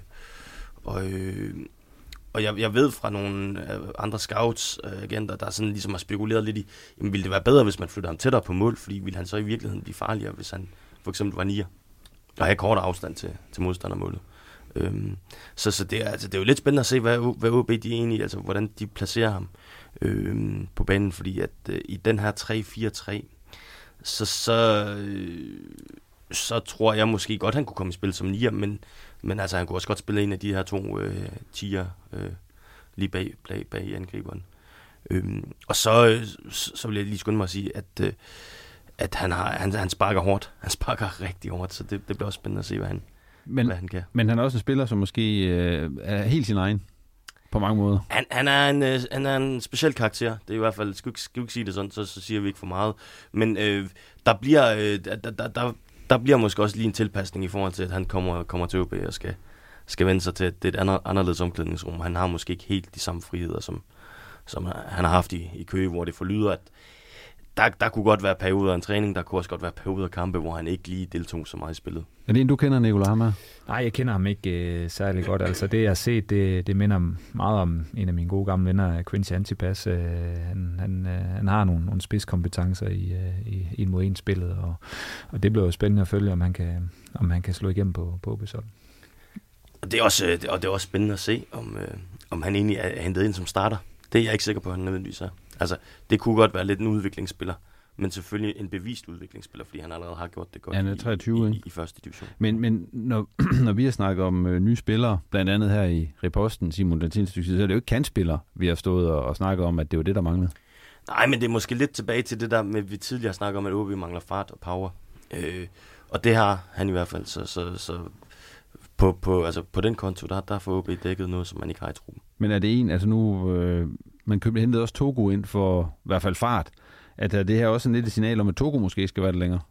og øh, og jeg, jeg ved fra nogle uh, andre scouts, uh, agenter, der sådan ligesom har spekuleret lidt i, jamen, ville det være bedre, hvis man flytter ham tættere på mål, fordi ville han så i virkeligheden blive farligere, hvis han for eksempel var nier, og have kort afstand til, til modstandermålet. Øhm, så så det, er, altså, det er jo lidt spændende at se, hvad, hvad O B de er egentlig, altså hvordan de placerer ham øhm, på banen, fordi at øh, i den her tre fire tre, så, så, øh, så tror jeg måske godt, han kunne komme i spil som nier, men, men altså, han kunne også godt spille en af de her to øh, tier øh, lige bag, bag, bag angriberen. Øhm, og så, øh, så vil jeg lige skynde mig at sige, at, øh, at han, har, han, han sparker hårdt. Han sparker rigtig hårdt, så det, det bliver også spændende at se, hvad han Men, hvad han kan. Men han er også en spiller, som måske øh, er helt sin egen, på mange måder. Han, han, er en, øh, han er en speciel karakter. Det er i hvert fald, skal vi ikke, ikke sige det sådan, så, så siger vi ikke for meget. Men øh, der, bliver, øh, der, der, der, der bliver måske også lige en tilpasning i forhold til, at han kommer, kommer til O B og skal, skal vende sig til, at det er et andet, anderledes omklædningsrum. Han har måske ikke helt de samme friheder, som, som han har haft i, i Køge, hvor det forlyder, at Der, der kunne godt være perioder af en træning, der kunne også godt være perioder af kampe, hvor han ikke lige deltog så meget i spillet. Er det en, du kender, Nicolai Hammer? Nej, jeg kender ham ikke øh, særlig godt. Altså det, jeg har set, det, det minder meget om en af mine gode gamle venner, Quincy Antipas. Øh, han, han, øh, han har nogle, nogle spidskompetencer i, øh, i en mod en spillet, og, og det bliver jo spændende at følge, om han kan, om han kan slå igennem på, på O B's hold. Og det er også, øh, og det er også spændende at se, om, øh, om han egentlig er hentet ind som starter. Det er jeg ikke sikker på, at han nødvendigvis er. Altså, det kunne godt være lidt en udviklingsspiller, men selvfølgelig en bevist udviklingsspiller, fordi han allerede har gjort det godt. Ja, han er treogtyve, i, i, i, i første division. Men, men når, når vi har snakket om øh, nye spillere, blandt andet her i Reposten, Simon, den seneste stykke, så er det jo ikke kantspillere, vi har stået og, og snakket om, at det var det, der manglede. Nej, men det er måske lidt tilbage til det der med, vi tidligere snakkede om, at O B mangler fart og power. Øh, og det har han i hvert fald, så, så, så på, på, altså på den konto, der, der får O B dækket noget, som man ikke har i truppen. Men er det en, altså nu, øh, man købte hentet også Togo ind for i hvert fald fart, at er det her også en lidt et signal om, at Togo måske skal være det længere?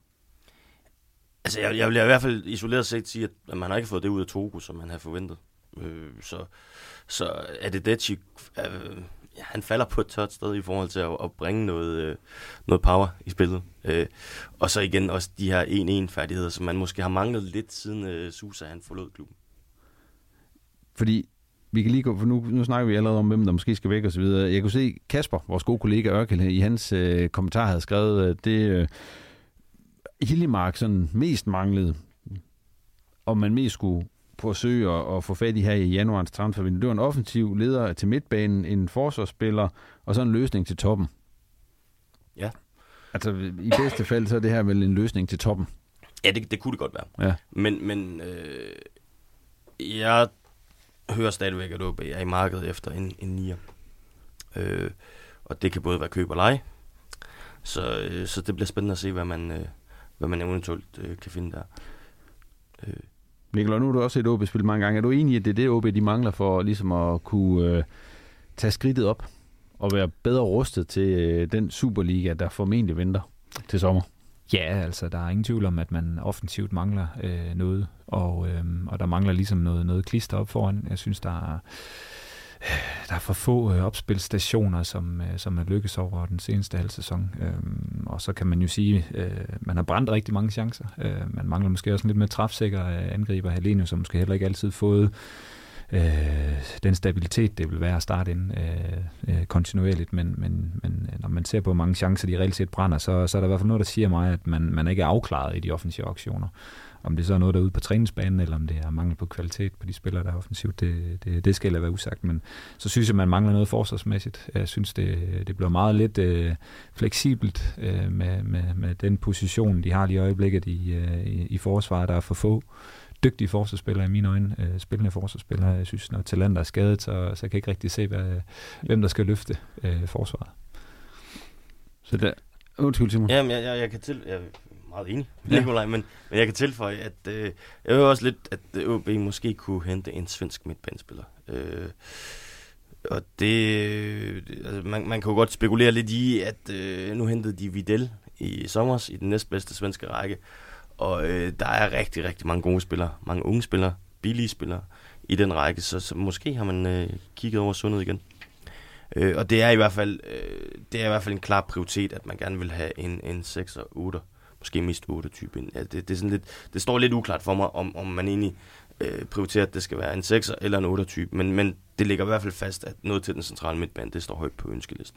Altså, jeg, jeg vil i hvert fald isoleret set sige, at man har ikke fået det ud af Togo, som man havde forventet. Øh, så, så er det Deci, øh, ja, han falder på et tørt sted i forhold til at, at bringe noget, øh, noget power i spillet. Øh, og så igen også de her en-en-færdigheder, som man måske har manglet lidt siden øh, Sousa han forlod klubben. Fordi vi kan lige gå, for nu, nu snakker vi allerede om, hvem der måske skal væk og så videre. Jeg kunne se Kasper, vores gode kollega Ørkel, i hans øh, kommentar havde skrevet, at det øh, Hiljemark sådan mest manglede, og man mest skulle forsøge at, at få fat i her i januarens transfervindue. Det var en offensiv leder til midtbanen, en forsvarsspiller, og så en løsning til toppen. Ja. Altså i bedste fald, så er det her vel en løsning til toppen. Ja, det, det kunne det godt være. Ja. Men, men øh, jeg hører stadigvæk, at O B er i markedet efter en, en nier. Øh, og det kan både være køb og leje. Så, øh, så det bliver spændende at se, hvad man, øh, hvad man eventuelt øh, kan finde der. Øh. Nicolai, nu har du også set O B spille mange gange. Er du enig i, at det er det, O B de mangler for ligesom at kunne øh, tage skridtet op og være bedre rustet til øh, den Superliga, der formentlig venter til sommer? Ja, altså der er ingen tvivl om, at man offensivt mangler øh, noget, og, øh, og der mangler ligesom noget, noget klister op foran. Jeg synes, der er, øh, der er for få øh, opspilstationer, som, øh, som er lykkes over den seneste halv sæson. Øh, og så kan man jo sige, øh, man har brændt rigtig mange chancer. Øh, man mangler måske også lidt mere træfsikker øh, angriber. Helenius har måske heller ikke altid fået øh, den stabilitet, det vil være at starte ind øh, øh, kontinuerligt, men, men, men når man ser på, hvor mange chancer de reelt set brænder, så, så er der i hvert fald noget, der siger mig, at man, man ikke er afklaret i de offensive aktioner. Om det så er noget, der er ude på træningsbanen, eller om det er mangel på kvalitet på de spillere, der er offensivt, det, det, det skal jeg være usagt. Men så synes jeg, man mangler noget forsvarsmæssigt. Jeg synes, det, det bliver meget lidt øh, fleksibelt øh, med, med, med den position, de har lige i øjeblikket i, øh, i, i forsvaret. Der er for få dygtige forsvarsspillere i mine øjne. Øh, spillende forsvarsspillere. Jeg synes, når talenter er skadet, så, så jeg kan ikke rigtig se, hvad, hvem der skal løfte øh, forsvaret. Så der... Undskyld, Simon. Jamen, jeg, jeg, jeg kan til... Jeg meget enig, ja. Nikolaj, men, men jeg kan tilføje, at øh, jeg hører også lidt, at O B måske kunne hente en svensk midtbanespiller. Øh, og det, altså man, man kan jo godt spekulere lidt i, at øh, nu hentede de Vidal i sommers i den næstbedste svenske række, og øh, der er rigtig, rigtig mange gode spillere, mange unge spillere, billige spillere i den række, så, så måske har man øh, kigget over sundet igen. Øh, og det er i hvert fald, øh, det er i hvert fald en klar prioritet, at man gerne vil have en, en seks og otte, måske mest otte-type. Ja, det, det, er sådan lidt, det står lidt uklart for mig, om, om man egentlig øh, prioriterer, at det skal være en sekser eller en otte-type, men, men det ligger i hvert fald fast, at noget til den centrale midtbane, det står højt på ønskelisten.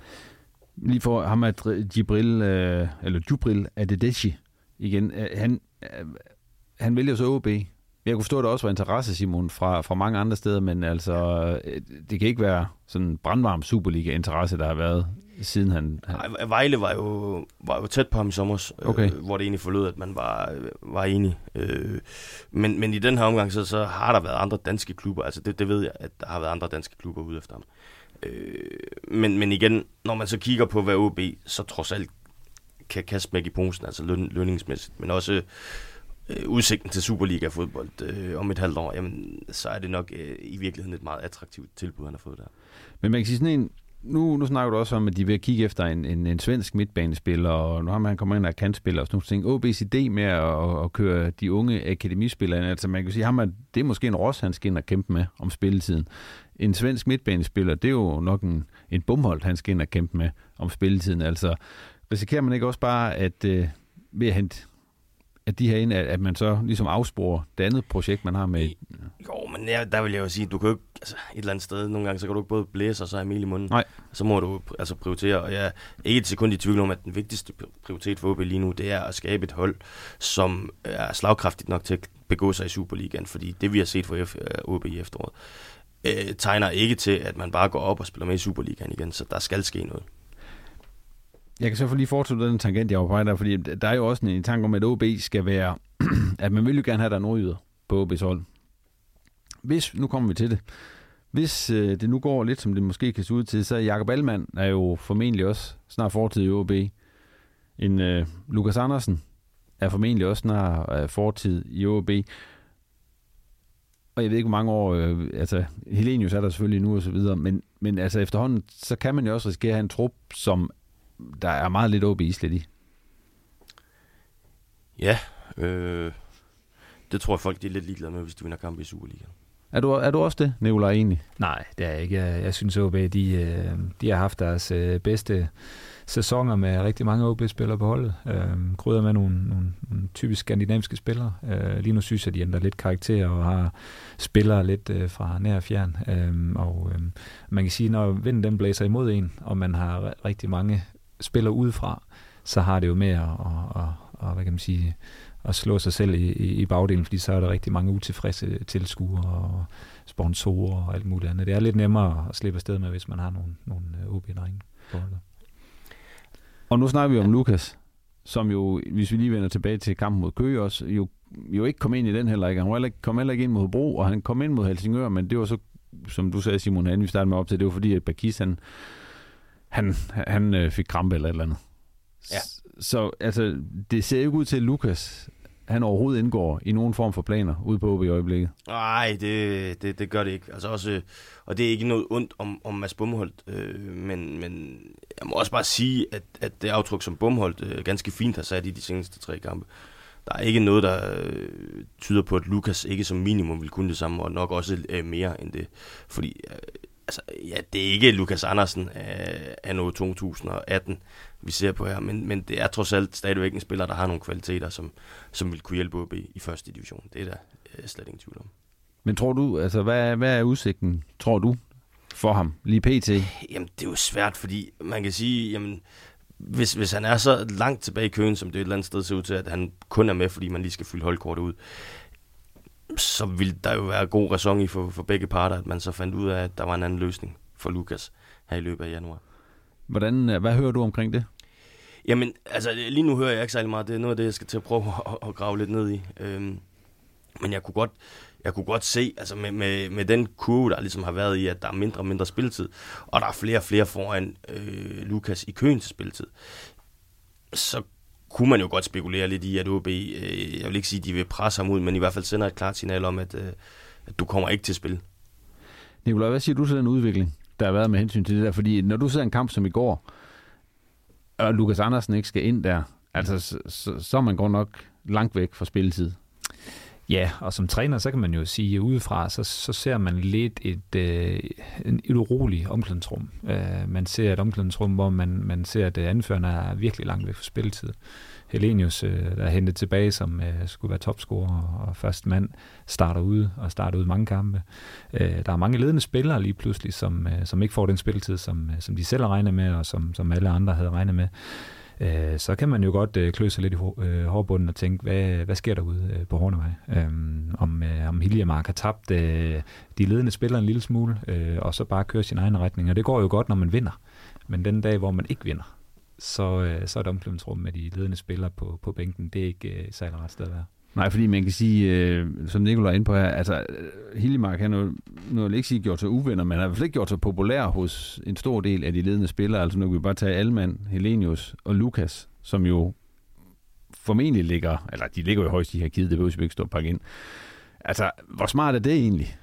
Lige for ham at Jibril, øh, eller Jubril Adedeshi igen, øh, han, øh, han vælger så O B. Jeg kunne forstå, at der også var interesse, Simon, fra, fra mange andre steder, men altså, øh, det kan ikke være sådan en brandvarm Superliga-interesse, der har været siden han... han... Ej, Vejle var jo, var jo tæt på ham i sommer, okay. øh, hvor det egentlig forlod, at man var, var enig. Øh, men, men i den her omgang, så, så har der været andre danske klubber. Altså det, det ved jeg, at der har været andre danske klubber ude efter ham. Øh, men, men igen, når man så kigger på, hvad O B så trods alt kan kaste med i posen, altså løn, lønningsmæssigt, men også øh, udsigten til Superliga-fodbold øh, om et halvt år, jamen, så er det nok øh, i virkeligheden et meget attraktivt tilbud, han har fået der. Men man kan sige sådan en, nu, nu snakker du også om, at de vil kigge efter en, en, en svensk midtbanespiller, og nu har man kommet ind og kantspiller og sådan nogle ting. O B's idé med at, at køre de unge akademispillere, altså man kan sige, ham er, det er måske en ros, han skal ind og kæmpe med om spilletiden. En svensk midtbanespiller, det er jo nok en, en bumholdt, han skal ind og kæmpe med om spilletiden. Altså risikerer man ikke også bare, at øh, ved at hente at de her ind, at man så ligesom afsporer det andet projekt, man har med... Jo, men ja, der vil jeg jo sige, du kan jo ikke, altså et eller andet sted, nogle gange, så kan du ikke både blæse og så have mel i munden. Nej. Så må du altså prioritere, og jeg er ikke et sekund i tvivl om, at den vigtigste prioritet for O B lige nu, det er at skabe et hold, som er slagkraftigt nok til at begå sig i Superligaen, fordi det vi har set for O B i efteråret, øh, tegner ikke til, at man bare går op og spiller med i Superligaen igen, så der skal ske noget. Jeg kan så for lige fortsætte den tangent, jeg var på vej der, fordi der er jo også en tanke om, at O B skal være, at man vil jo gerne have, der nordjyder på O B's hold. Hvis, nu kommer vi til det, hvis øh, det nu går lidt, som det måske kan se ud til, så er Jakob Allmann er jo formentlig også snart fortid i O B. En øh, Lukas Andersen er formentlig også snart øh, fortid i O B. Og jeg ved ikke, hvor mange år, øh, altså Helenius er der selvfølgelig nu og så videre, men, men altså efterhånden, så kan man jo også risikere at have en trup, som der er meget lidt O B islet i. Ja, øh, det tror jeg folk de er lidt ligeglade med, hvis de vinder kamp i Superligaen. Er du, er du også det, Nikolaj, egentlig? Nej, det er jeg ikke. Jeg, jeg synes, O B de, de har haft deres bedste sæsoner med rigtig mange O B-spillere på holdet. Øh, krydder med nogle, nogle, nogle typisk skandinaviske spillere. Øh, lige nu synes jeg, at de ændrer lidt karakter og har spillere lidt øh, fra nær og fjern. Øh, og øh, man kan sige, når vinden den blæser imod en, og man har rigtig mange spillere udefra, så har det jo med at, at, at, at hvad kan man sige, at slå sig selv i, i, i bagdelen, fordi så er der rigtig mange utilfredse tilskuere og sponsorer og alt muligt andet. Det er lidt nemmere at slippe afsted med, hvis man har nogle, nogle O B-drenge på holdet. Og nu snakker vi om ja. Lukas, som jo, hvis vi lige vender tilbage til kampen mod Køge også, jo, jo ikke kom ind i den heller ikke. Han heller ikke, kom heller ikke ind mod Hobro, og han kom ind mod Helsingør, men det var så, som du sagde, Simon, han vi startede med op til, det var fordi, at Bakis, han, han, han øh, fik krampe eller et eller andet. Ja. Så altså, det ser jo ikke ud til, at Lukas, han overhovedet indgår i nogen form for planer ude på O B i øjeblikket. Nej, det, det, det gør det ikke. Altså også, og det er ikke noget ondt om, om Mads Bumholdt, øh, men, men jeg må også bare sige, at, at det aftryk, som Bumholdt øh, ganske fint har sat i de seneste tre kampe, der er ikke noget, der øh, tyder på, at Lukas ikke som minimum vil kunne det samme, og nok også øh, mere end det. Fordi øh, altså, ja, det er ikke Lukas Andersen af anno to tusind atten, vi ser på her, men, men det er trods alt stadigvæk en spiller, der har nogle kvaliteter, som, som vil kunne hjælpe O B i første division. Det er der øh, slet ingen tvivl om. Men tror du, altså hvad, hvad er udsigten, tror du, for ham lige pt? Jamen, det er jo svært, fordi man kan sige, jamen, hvis, hvis han er så langt tilbage i køen, som det et eller andet sted ser ud til, at han kun er med, fordi man lige skal fylde holdkortet ud, så vil der jo være god ræson i for, for begge parter, at man så fandt ud af, at der var en anden løsning for Lukas her i løbet af januar. Hvordan, hvad hører du omkring det? Jamen, altså lige nu hører jeg ikke særlig meget. Det er noget af det, jeg skal til at prøve at, at grave lidt ned i. Øhm, men jeg kunne godt, jeg kunne godt se, altså med, med, med den kurve, der ligesom har været i, at der er mindre og mindre spilletid, og der er flere og flere foran øh, Lukas i køen til spilletid, så kunne man jo godt spekulere lidt i, at O B, øh, jeg vil ikke sige, at de vil presse ham ud, men i hvert fald sender et klart signal om, at, øh, at du kommer ikke til spil. Nikolaj, hvad siger du til den udvikling, der har været med hensyn til det der? Fordi når du ser en kamp som i går, og Lukas Andersen ikke skal ind der, altså så, så, så er man godt nok langt væk fra spilletid. Ja, og som træner, så kan man jo sige, at udefra, så, så ser man lidt et, øh, et uroligt omklædningsrum. Uh, man ser et omklædningsrum, hvor man, man ser, at anførerne er virkelig langt væk fra spilletid. Helenius, uh, der er hentet tilbage, som uh, skulle være topscorer og første mand, starter ude og starter ud mange kampe. Uh, der er mange ledende spillere lige pludselig, som, uh, som ikke får den spilletid, som, uh, som de selv regner med, og som, som alle andre havde regnet med. Så kan man jo godt øh, klø sig lidt i øh, hårbunden og tænke, hvad, hvad sker der ude øh, på Hornevej? Øhm, om, øh, om Hiljemark har tabt øh, de ledende spillere en lille smule, øh, og så bare kører sin egen retning. Og det går jo godt, når man vinder. Men den dag, hvor man ikke vinder, så, øh, så er det omklædningsrum med de ledende spillere på, på bænken. Det er ikke øh, særlig ret sted at være. Nej, fordi man kan sige, øh, som Nikolaj er inde på her, altså Hiljemark har nu, nu ikke sige gjort sig uvenner, men han har i hvert fald ikke gjort sig populær hos en stor del af de ledende spillere. Altså nu kan vi bare tage Alman, Helenius og Lukas, som jo formentlig ligger, eller de ligger jo højst i her kide, det behøver vi ikke stå og pakke ind. Altså, hvor smart er det egentlig?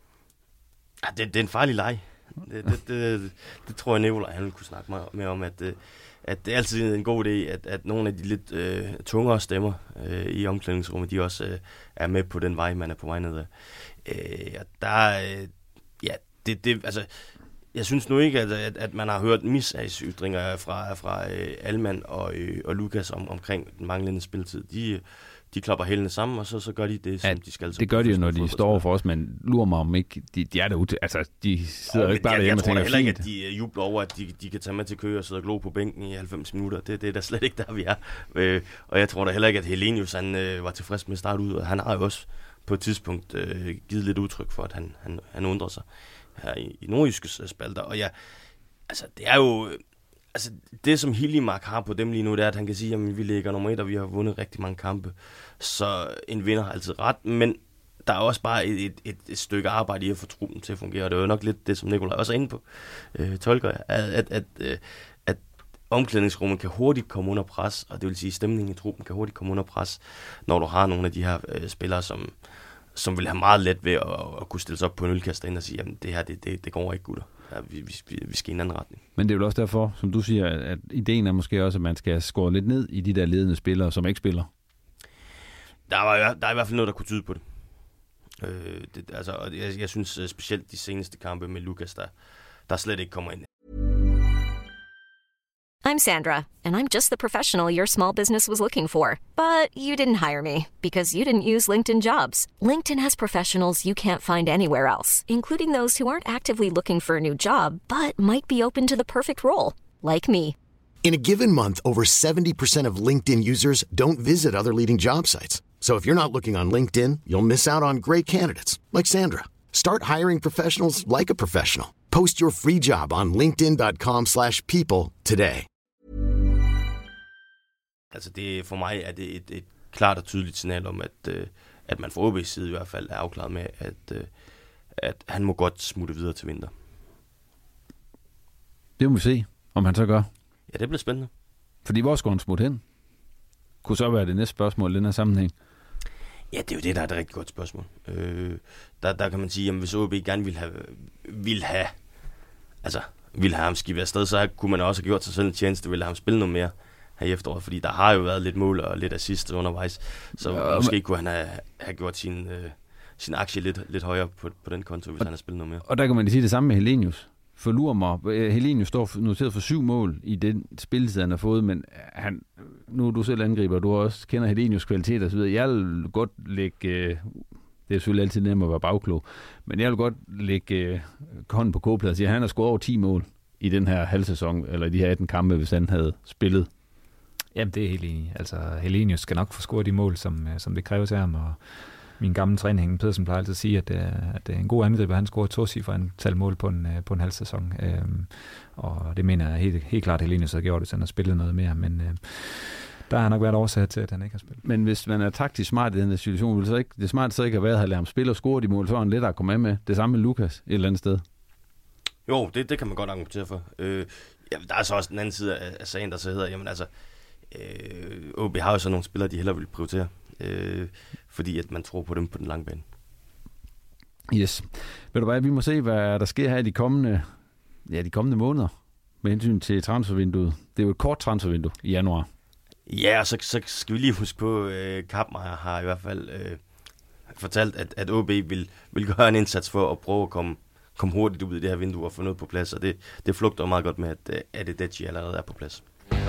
Ja, det, det er en farlig leg. Det, det, det, det tror jeg, Nikolaj han ville kunne snakke med om, at at det er altid en god idé, at, at nogle af de lidt øh, tungere stemmer øh, i omklædningsrummet, de også øh, er med på den vej, man er på vej ned af. Øh, og der, øh, ja, det, det, altså, jeg synes nu ikke, at, at, at man har hørt misagsytringer fra, fra øh, Alman og, øh, og Lukas om, omkring den manglende spilletid. De, de klapper hælene sammen, og så, så gør de det, som ja, de skal. Det gør de jo, når de står for os, men lurer mig om ikke, de, de er derude, altså de sidder jo ikke bare derhjemme og tænker, fint. Jeg tror heller ikke, at de jubler over, at de, de kan tage med til Køge og sidde og glo på bænken i halvfems minutter. Det, det er da slet ikke der, vi er. Øh, og jeg tror da heller ikke, at Helenius han, øh, var tilfreds med at starte ud, og han har jo også på et tidspunkt øh, givet lidt udtryk for, at han, han, han undrer sig her i, i nordjyskes spalter. Og ja, altså det er jo... Altså, det som Hiljemark har på dem lige nu, det er, at han kan sige, at vi ligger nummer et, og vi har vundet rigtig mange kampe. Så en vinder har altid ret, men der er også bare et, et, et, et stykke arbejde i at få truppen til at fungere, og det er jo nok lidt det, som Nikolaj også er inde på, øh, tolker jeg, at, at, at, at, at omklædningsrummet kan hurtigt komme under pres, og det vil sige, at stemningen i truppen kan hurtigt komme under pres, når du har nogle af de her øh, spillere, som, som vil have meget let ved at, at kunne stille sig op på en ølkast ind og sige, jamen det her, det, det, det går ikke, gutter. Ja, vi, vi, vi skal i en anden retning. Men det er jo også derfor, som du siger, at ideen er måske også, at man skal skåre lidt ned i de der ledende spillere, som ikke spiller. Der var der er i hvert fald noget, der kunne tyde på det. Øh, det altså, jeg, jeg synes specielt de seneste kampe med Lukas, der, der slet ikke kommer ind. I'm Sandra, and I'm just the professional your small business was looking for. But you didn't hire me because you didn't use LinkedIn Jobs. LinkedIn has professionals you can't find anywhere else, including those who aren't actively looking for a new job, but might be open to the perfect role, like me. In a given month, over seventy percent of LinkedIn users don't visit other leading job sites. So if you're not looking on LinkedIn, you'll miss out on great candidates, like Sandra. Start hiring professionals like a professional. Post your free job on linkedin dot com slash people today. Altså det, for mig er det et, et klart og tydeligt signal om, at, øh, at man fra O B's side i hvert fald er afklaret med, at, øh, at han må godt smutte videre til vinter. Det må vi se, om han så gør. Ja, det bliver spændende. Fordi hvor skal han smutte hen? Kunne så være det næste spørgsmål i den her sammenhæng. Ja, det er jo det, der er et rigtig godt spørgsmål. Øh, der, der kan man sige, at hvis O B gerne ville have, ville have, altså, ville have ham skibet afsted, så kunne man også have gjort sig selv en tjeneste, ville have ham spille noget mere her i efteråret, fordi der har jo været lidt mål og lidt assist undervejs, så ja, måske men... kunne han have, have gjort sin, øh, sin aktie lidt, lidt højere på, på den konto, hvis og, han har spillet noget mere. Og der kan man sige det samme med Helenius. Forlurer mig. Helenius står noteret for syv mål i den spilletid, han har fået, men han, nu er du selv angriber, du også kender Helenius kvalitet og så videre. Jeg vil godt lægge, det Det er selvfølgelig altid nemt at være bagklog. Men jeg vil godt lægge øh, hånden på kogepladen og sige, at han har scoret over ti mål i den her halvsæson, eller i de her atten kampe, hvis han havde spillet. Jamen, det er helt enig. Altså, Helenius skal nok få scoret de mål, som, som det kræves af ham, og min gamle træner Henning Pedersen plejer altid at sige, at det er, at det er en god angriber. Han scorer to cifre antal mål på en, på en halv sæson. Øhm, og det mener jeg helt, helt klart, at Helenius har gjort, hvis han har spillet noget mere. Men øh, der har nok været årsag til, at han ikke har spillet. Men hvis man er taktisk smart i den her situation, vil så ikke, det smarte så ikke have været at have ladet ham spille og score de mål, så er han lettere at komme af med. Det samme med Lukas et eller andet sted. Jo, det, det kan man godt argumentere for. Øh, ja, der er så også den anden side af, af sagen, der så hedder, jamen altså, øh, O B har jo så nogle spillere, de hellere vil prioritere. Øh, fordi at man tror på dem på den lange bane. Yes. Ved du hvad, vi må se, hvad der sker her i de kommende, ja, de kommende måneder med hensyn til transfervinduet. Det er jo et kort transfervindue i januar. Ja, og så, så skal vi lige huske på, at øh, Kappmeier har i hvert fald øh, fortalt, at, at O B vil, vil gøre en indsats for at prøve at komme, komme hurtigt ud i det her vindue og få noget på plads, og det, det flugter meget godt med, at, at Edeji allerede er på plads.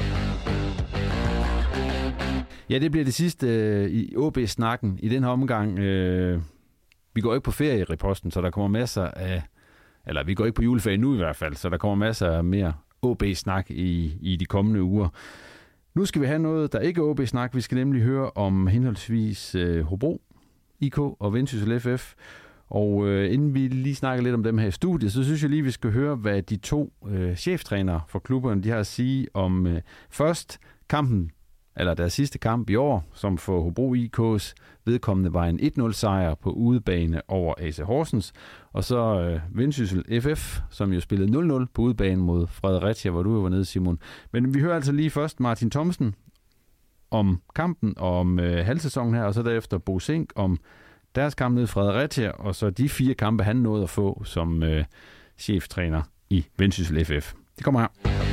Ja, det bliver det sidste øh, i O B-snakken i den her omgang. Øh, vi går ikke på ferie i Riposten, så der kommer masser af... Eller vi går ikke på juleferie nu i hvert fald, så der kommer masser af mere O B-snak i, i de kommende uger. Nu skal vi have noget, der ikke er O B-snak. Vi skal nemlig høre om henholdsvis øh, Hobro, I K og Vendsyssel F F. Og øh, inden vi lige snakker lidt om dem her i studiet, så synes jeg lige, vi skal høre, hvad de to øh, cheftrænere for klubberne de har at sige om øh, først kampen, eller deres sidste kamp i år, som for Hobro I K's vedkommende var en et nul sejr på udebane over A C Horsens, og så øh, Vendsyssel F F, som jo spillede nul nul på udebane mod Fredericia, hvor du var nede, Simon. Men vi hører altså lige først Martin Thomsen om kampen og om øh, halvsæsonen her, og så derefter Bo Sink om deres kamp nede i Fredericia, og så de fire kampe, han nåede at få som øh, cheftræner i Vendsyssel F F. Det kommer her.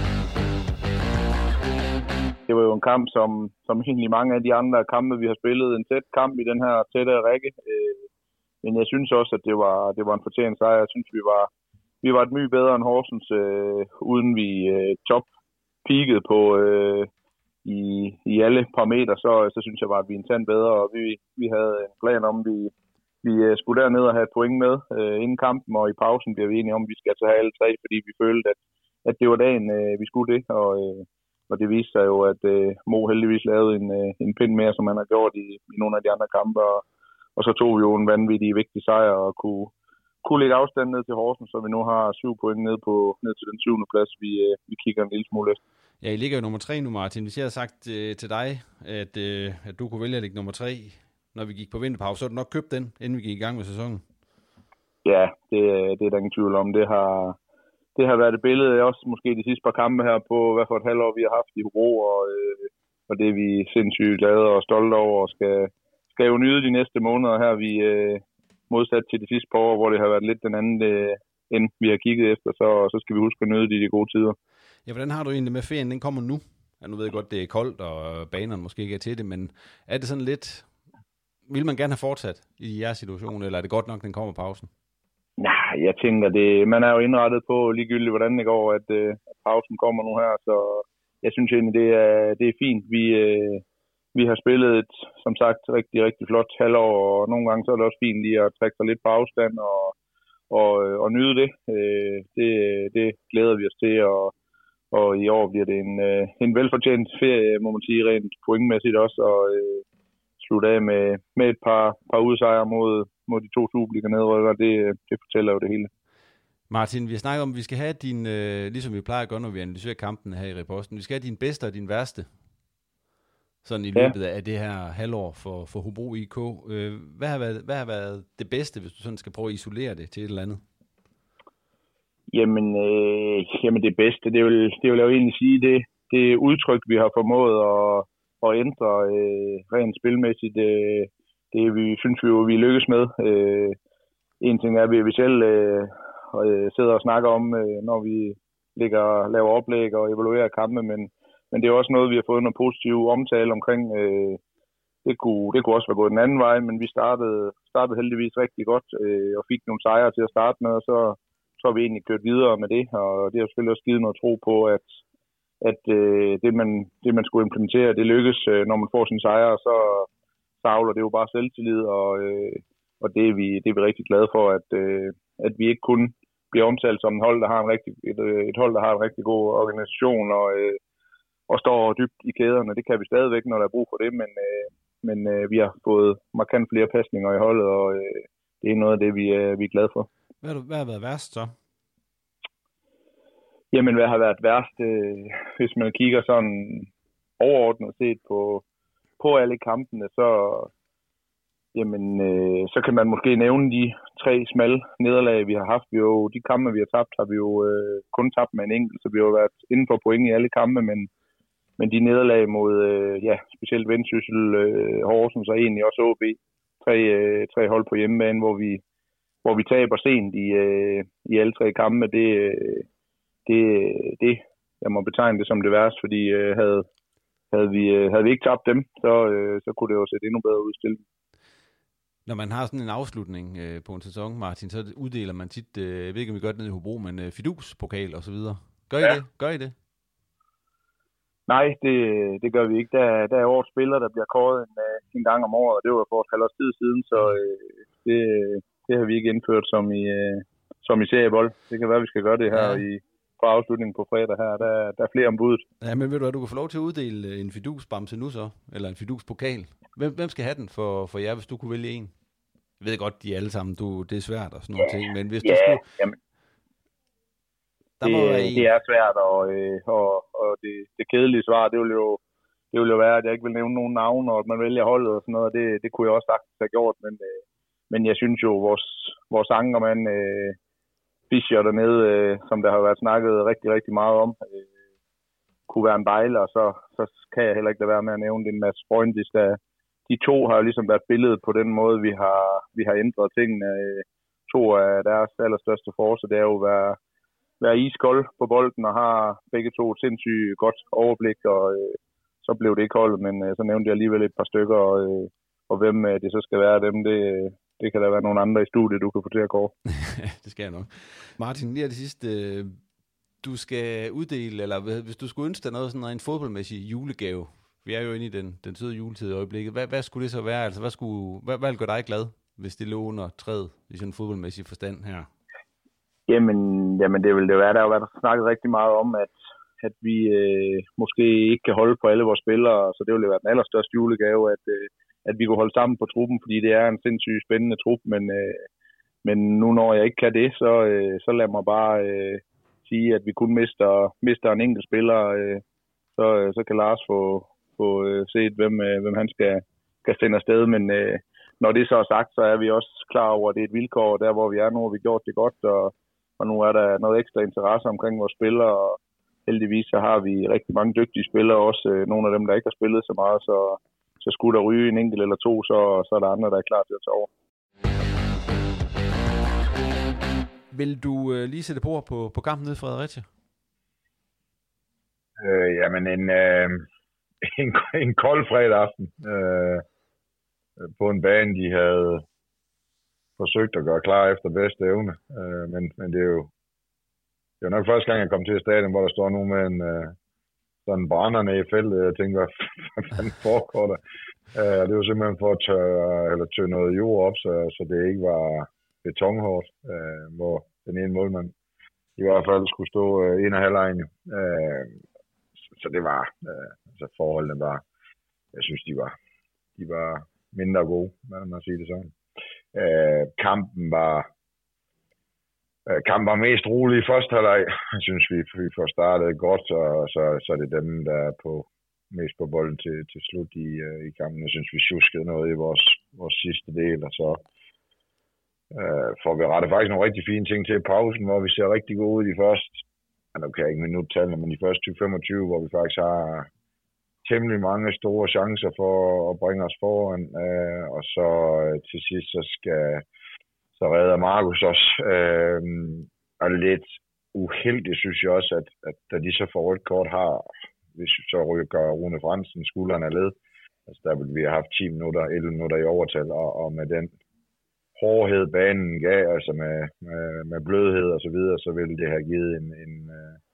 Det var jo en kamp, som, som egentlig mange af de andre kampe, vi har spillet. En tæt kamp i den her tætte række. Øh, men jeg synes også, at det var, det var en fortjent sejr. Jeg synes, vi var, vi var et mye bedre end Horsens, øh, uden vi øh, top-peakede på øh, i, i alle parametre. Så, så synes jeg bare, at vi er en tand bedre, og vi, vi havde en plan om, vi, vi skulle derned og have et point med øh, inden kampen, og i pausen bliver vi enige om, at vi skal altså have alle tre, fordi vi følte, at, at det var dagen, øh, vi skulle det, og øh, Og det viste sig jo, at øh, Mo heldigvis lavede en, øh, en pind mere, som han har gjort i, i nogle af de andre kampe. Og, og så tog vi jo en vanvittig vigtig sejr og kunne, kunne lægge afstand ned til Horsens, så vi nu har syv point ned, på, ned til den syvende plads, vi, øh, vi kigger en lille smule efter. Ja, I ligger jo nummer tre nu, Martin. Hvis jeg havde sagt øh, til dig, at, øh, at du kunne vælge at ligge nummer tre, når vi gik på vinterpause, så havde du nok købt den, inden vi gik i gang med sæsonen. Ja, det, det er der ingen tvivl om. Det har... Det har været et billede også måske de sidste par kampe her på, hvad for et halvår vi har haft i Hobro, og, øh, og det er vi sindssygt glade og stolte over, og skal, skal jo nyde de næste måneder her, vi øh, modsat til de sidste par år, hvor det har været lidt den anden, øh, end vi har kigget efter, så, så skal vi huske at nyde de, de gode tider. Ja, hvordan har du egentlig med ferien? Den kommer nu. Ja, nu ved jeg godt, det er koldt, og banerne måske ikke er til det, men er det sådan lidt... Vil man gerne have fortsat i jeres situation, eller er det godt nok, den kommer pausen? Nej, jeg tænker, det, man er jo indrettet på ligegyldigt, hvordan det går, at, øh, at pausen kommer nu her, så jeg synes egentlig, det er, det er fint. Vi, øh, vi har spillet et, som sagt, rigtig, rigtig flot halvår, og nogle gange så er det også fint lige at trække sig lidt på afstand og, og, og nyde det. Øh, det. Det glæder vi os til, og, og i år bliver det en, øh, en velfortjent ferie, må man sige, rent pointmæssigt også, og øh, slutte af med, med et par, par udsejre mod mod de to Superliga-nedrykkere, det, det fortæller jo det hele. Martin, vi har snakket om, at vi skal have din, øh, ligesom vi plejer at gøre, når vi analyserer kampen her i Riposten, vi skal have din bedste og din værste, sådan i løbet ja. af det her halvår for, for Hobro I K. Øh, hvad, har været, hvad har været det bedste, hvis du sådan skal prøve at isolere det til et eller andet? Jamen, øh, jamen det bedste, det vil, det vil jeg jo egentlig sige, det, det udtryk, vi har formået at, at ændre øh, rent spilmæssigt, øh, det vi synes vi jo, vi lykkes med. Øh, en ting er, at vi selv øh, sidder og snakker om, øh, når vi ligger, laver oplæg og evaluerer kampe, men, men det er også noget, vi har fået noget positiv omtale omkring. Øh, det, kunne, det kunne også være gået den anden vej, men vi startede, startede heldigvis rigtig godt øh, og fik nogle sejre til at starte med, og så, så har vi egentlig kørt videre med det, og det har selvfølgelig også givet noget tro på, at, at øh, det, man, det, man skulle implementere, det lykkes, øh, når man får sine sejre, så savler det jo bare selvtillid, og, øh, og det, er vi, det er vi rigtig glade for, at, øh, at vi ikke kun bliver omtalt som et hold, der har en rigtig, et, et hold, der har en rigtig god organisation og, øh, og står dybt i kæderne. Det kan vi stadigvæk, når der er brug for det, men, øh, men øh, vi har fået markant flere pasninger i holdet, og øh, det er noget af det, vi, øh, vi er glade for. Hvad, hvad har været værst så? Jamen, hvad har været værst, øh, hvis man kigger sådan overordnet set på, på alle kampene, så, jamen, øh, så kan man måske nævne de tre smalle nederlag, vi har haft. Vi jo, de kampe, vi har tabt, har vi jo øh, kun tabt med en enkelt, så vi har jo været inde på point i alle kampe, men, men de nederlag mod, øh, ja, specielt Vendsyssel, øh, Horsens og egentlig også O B, tre, øh, tre hold på hjemmebane, hvor vi, hvor vi taber sent i, øh, i alle tre kampe, det, øh, det, det, jeg må betegne det som det værste, fordi øh, havde, havde, vi, øh, havde vi ikke tabt dem, så, øh, så kunne det jo se endnu bedre ud i stillingen. Når man har sådan en afslutning øh, på en sæson, Martin, så uddeler man tit, øh, jeg ved ikke, om vi gør det nede i Hobro, men øh, Fidus-pokal og så videre. Gør I ja. det? Gør I det? Nej, det, det gør vi ikke. Der, der er årets spillere, der bliver kåret en, en gang om året, og det var for et halvt års tid siden, så øh, det, det har vi ikke indført som i, øh, som i seriebold. Det kan være, vi skal gøre det her ja. i på afslutningen på fredag her. Der, der er flere om budet. Ja, men ved du hvad, du kan få lov til at uddele en Fidus-bamse nu så, eller en Fidus-pokal. Hvem, hvem skal have den for, for jer, hvis du kunne vælge en? Jeg ved godt, de er alle sammen, du, det er svært og sådan nogle ja, ting, men hvis ja, du skulle... Jamen, der det, må være en. Det er svært, og, øh, og, og det, det kedelige svar, det vil, jo, det vil jo være, at jeg ikke vil nævne nogen navn, og at man vælger holdet og sådan noget, det, det kunne jeg også sagtens have gjort, men, øh, men jeg synes jo, vores, vores ankermand, øh, Fischer dernede, øh, som der har været snakket rigtig, rigtig meget om, øh, kunne være en bejler, og så, så kan jeg heller ikke lade være med at nævne det en masse Freundis, der de to har jo ligesom været billedet på den måde, vi har, vi har ændret tingene. To af deres allerstørste force, det er jo at være, være iskold på bolden og har begge to et sindssygt godt overblik, og øh, så blev det ikke holdet, men øh, så nævnte jeg alligevel et par stykker, og, øh, og hvem øh, det så skal være dem, det, det kan der være nogle andre i studiet, du kan få til at gå. Det skal jeg nok. Martin, lige af det sidste, du skal uddele, eller hvis du skulle ønske dig noget, sådan en fodboldmæssig julegave, vi er jo inde i den, den søde juletid i øjeblikket. Hvad, hvad skulle det så være? Altså, hvad, skulle, hvad, hvad ville gøre dig glad, hvis det lå under træet i sådan en fodboldmæssig forstand her? Jamen, jamen det ville det være. Der har jo været snakket rigtig meget om, at, at vi øh, måske ikke kan holde på alle vores spillere, så det ville være den allerstørste julegave, at, øh, at vi kunne holde sammen på truppen, fordi det er en sindssygt spændende trup, men, øh, men nu når jeg ikke kan det, så, øh, så lad mig bare øh, sige, at vi kun mister, mister en enkelt spiller, øh, så, øh, så kan Lars få få øh, set, hvem, øh, hvem han skal, skal sende afsted, men øh, når det så er sagt, så er vi også klar over, at det er et vilkår, der hvor vi er nu, har vi gjort det godt, og, og nu er der noget ekstra interesse omkring vores spillere, og heldigvis så har vi rigtig mange dygtige spillere, også øh, nogle af dem, der ikke har spillet så meget, så, så skulle der ryge en enkelt eller to, så, så er der andre, der er klar til at tage over. Vil du øh, lige sætte på på, på kampen nede i Fredericia? Øh, jamen en... Øh... En, en kold fredag aften øh, på en bane, de havde forsøgt at gøre klar efter bedste evne. Øh, men, men det er jo det er nok første gang, jeg kom til stadion, hvor der står nu med en øh, sådan brænderne i feltet. Jeg tænkte, hvad fanden foregår der? Øh, det var simpelthen for at tørre, eller tørre noget jord op, så, så det ikke var betonhårdt, øh, hvor den ene målmand i hvert fald skulle stå øh, en af halvlejen. Øh, så det var... Øh, Så forholdene var, jeg synes, de var, de var mindre gode, hvad man sige det sådan. Øh, kampen var, øh, kampen var mest rolig i første halvleg. Jeg synes, vi, vi får startet godt, og så, så er det dem, der er på, mest på bolden til, til slut i, øh, i kampen. Jeg synes, vi tjuskede noget i vores, vores sidste del, og så øh, får vi rettet faktisk nogle rigtig fine ting til i pausen, hvor vi ser rigtig gode ud i første, nu kan jeg ikke minuttallene, men de første tyve til femogtyve, hvor vi faktisk har temmelig mange store chancer for at bringe os foran, øh, og så øh, til sidst så skal så redder Markus også, øh, og lidt uheldigt synes jeg også, at, at da de så får rødt kort har, hvis så rykker Rune Fransen skulderen af led, altså der vil vi have haft ti minutter, elleve minutter i overtal, og, og med den hårdhed banen gav, altså med, med, med blødhed og så videre, så ville det have givet en, en,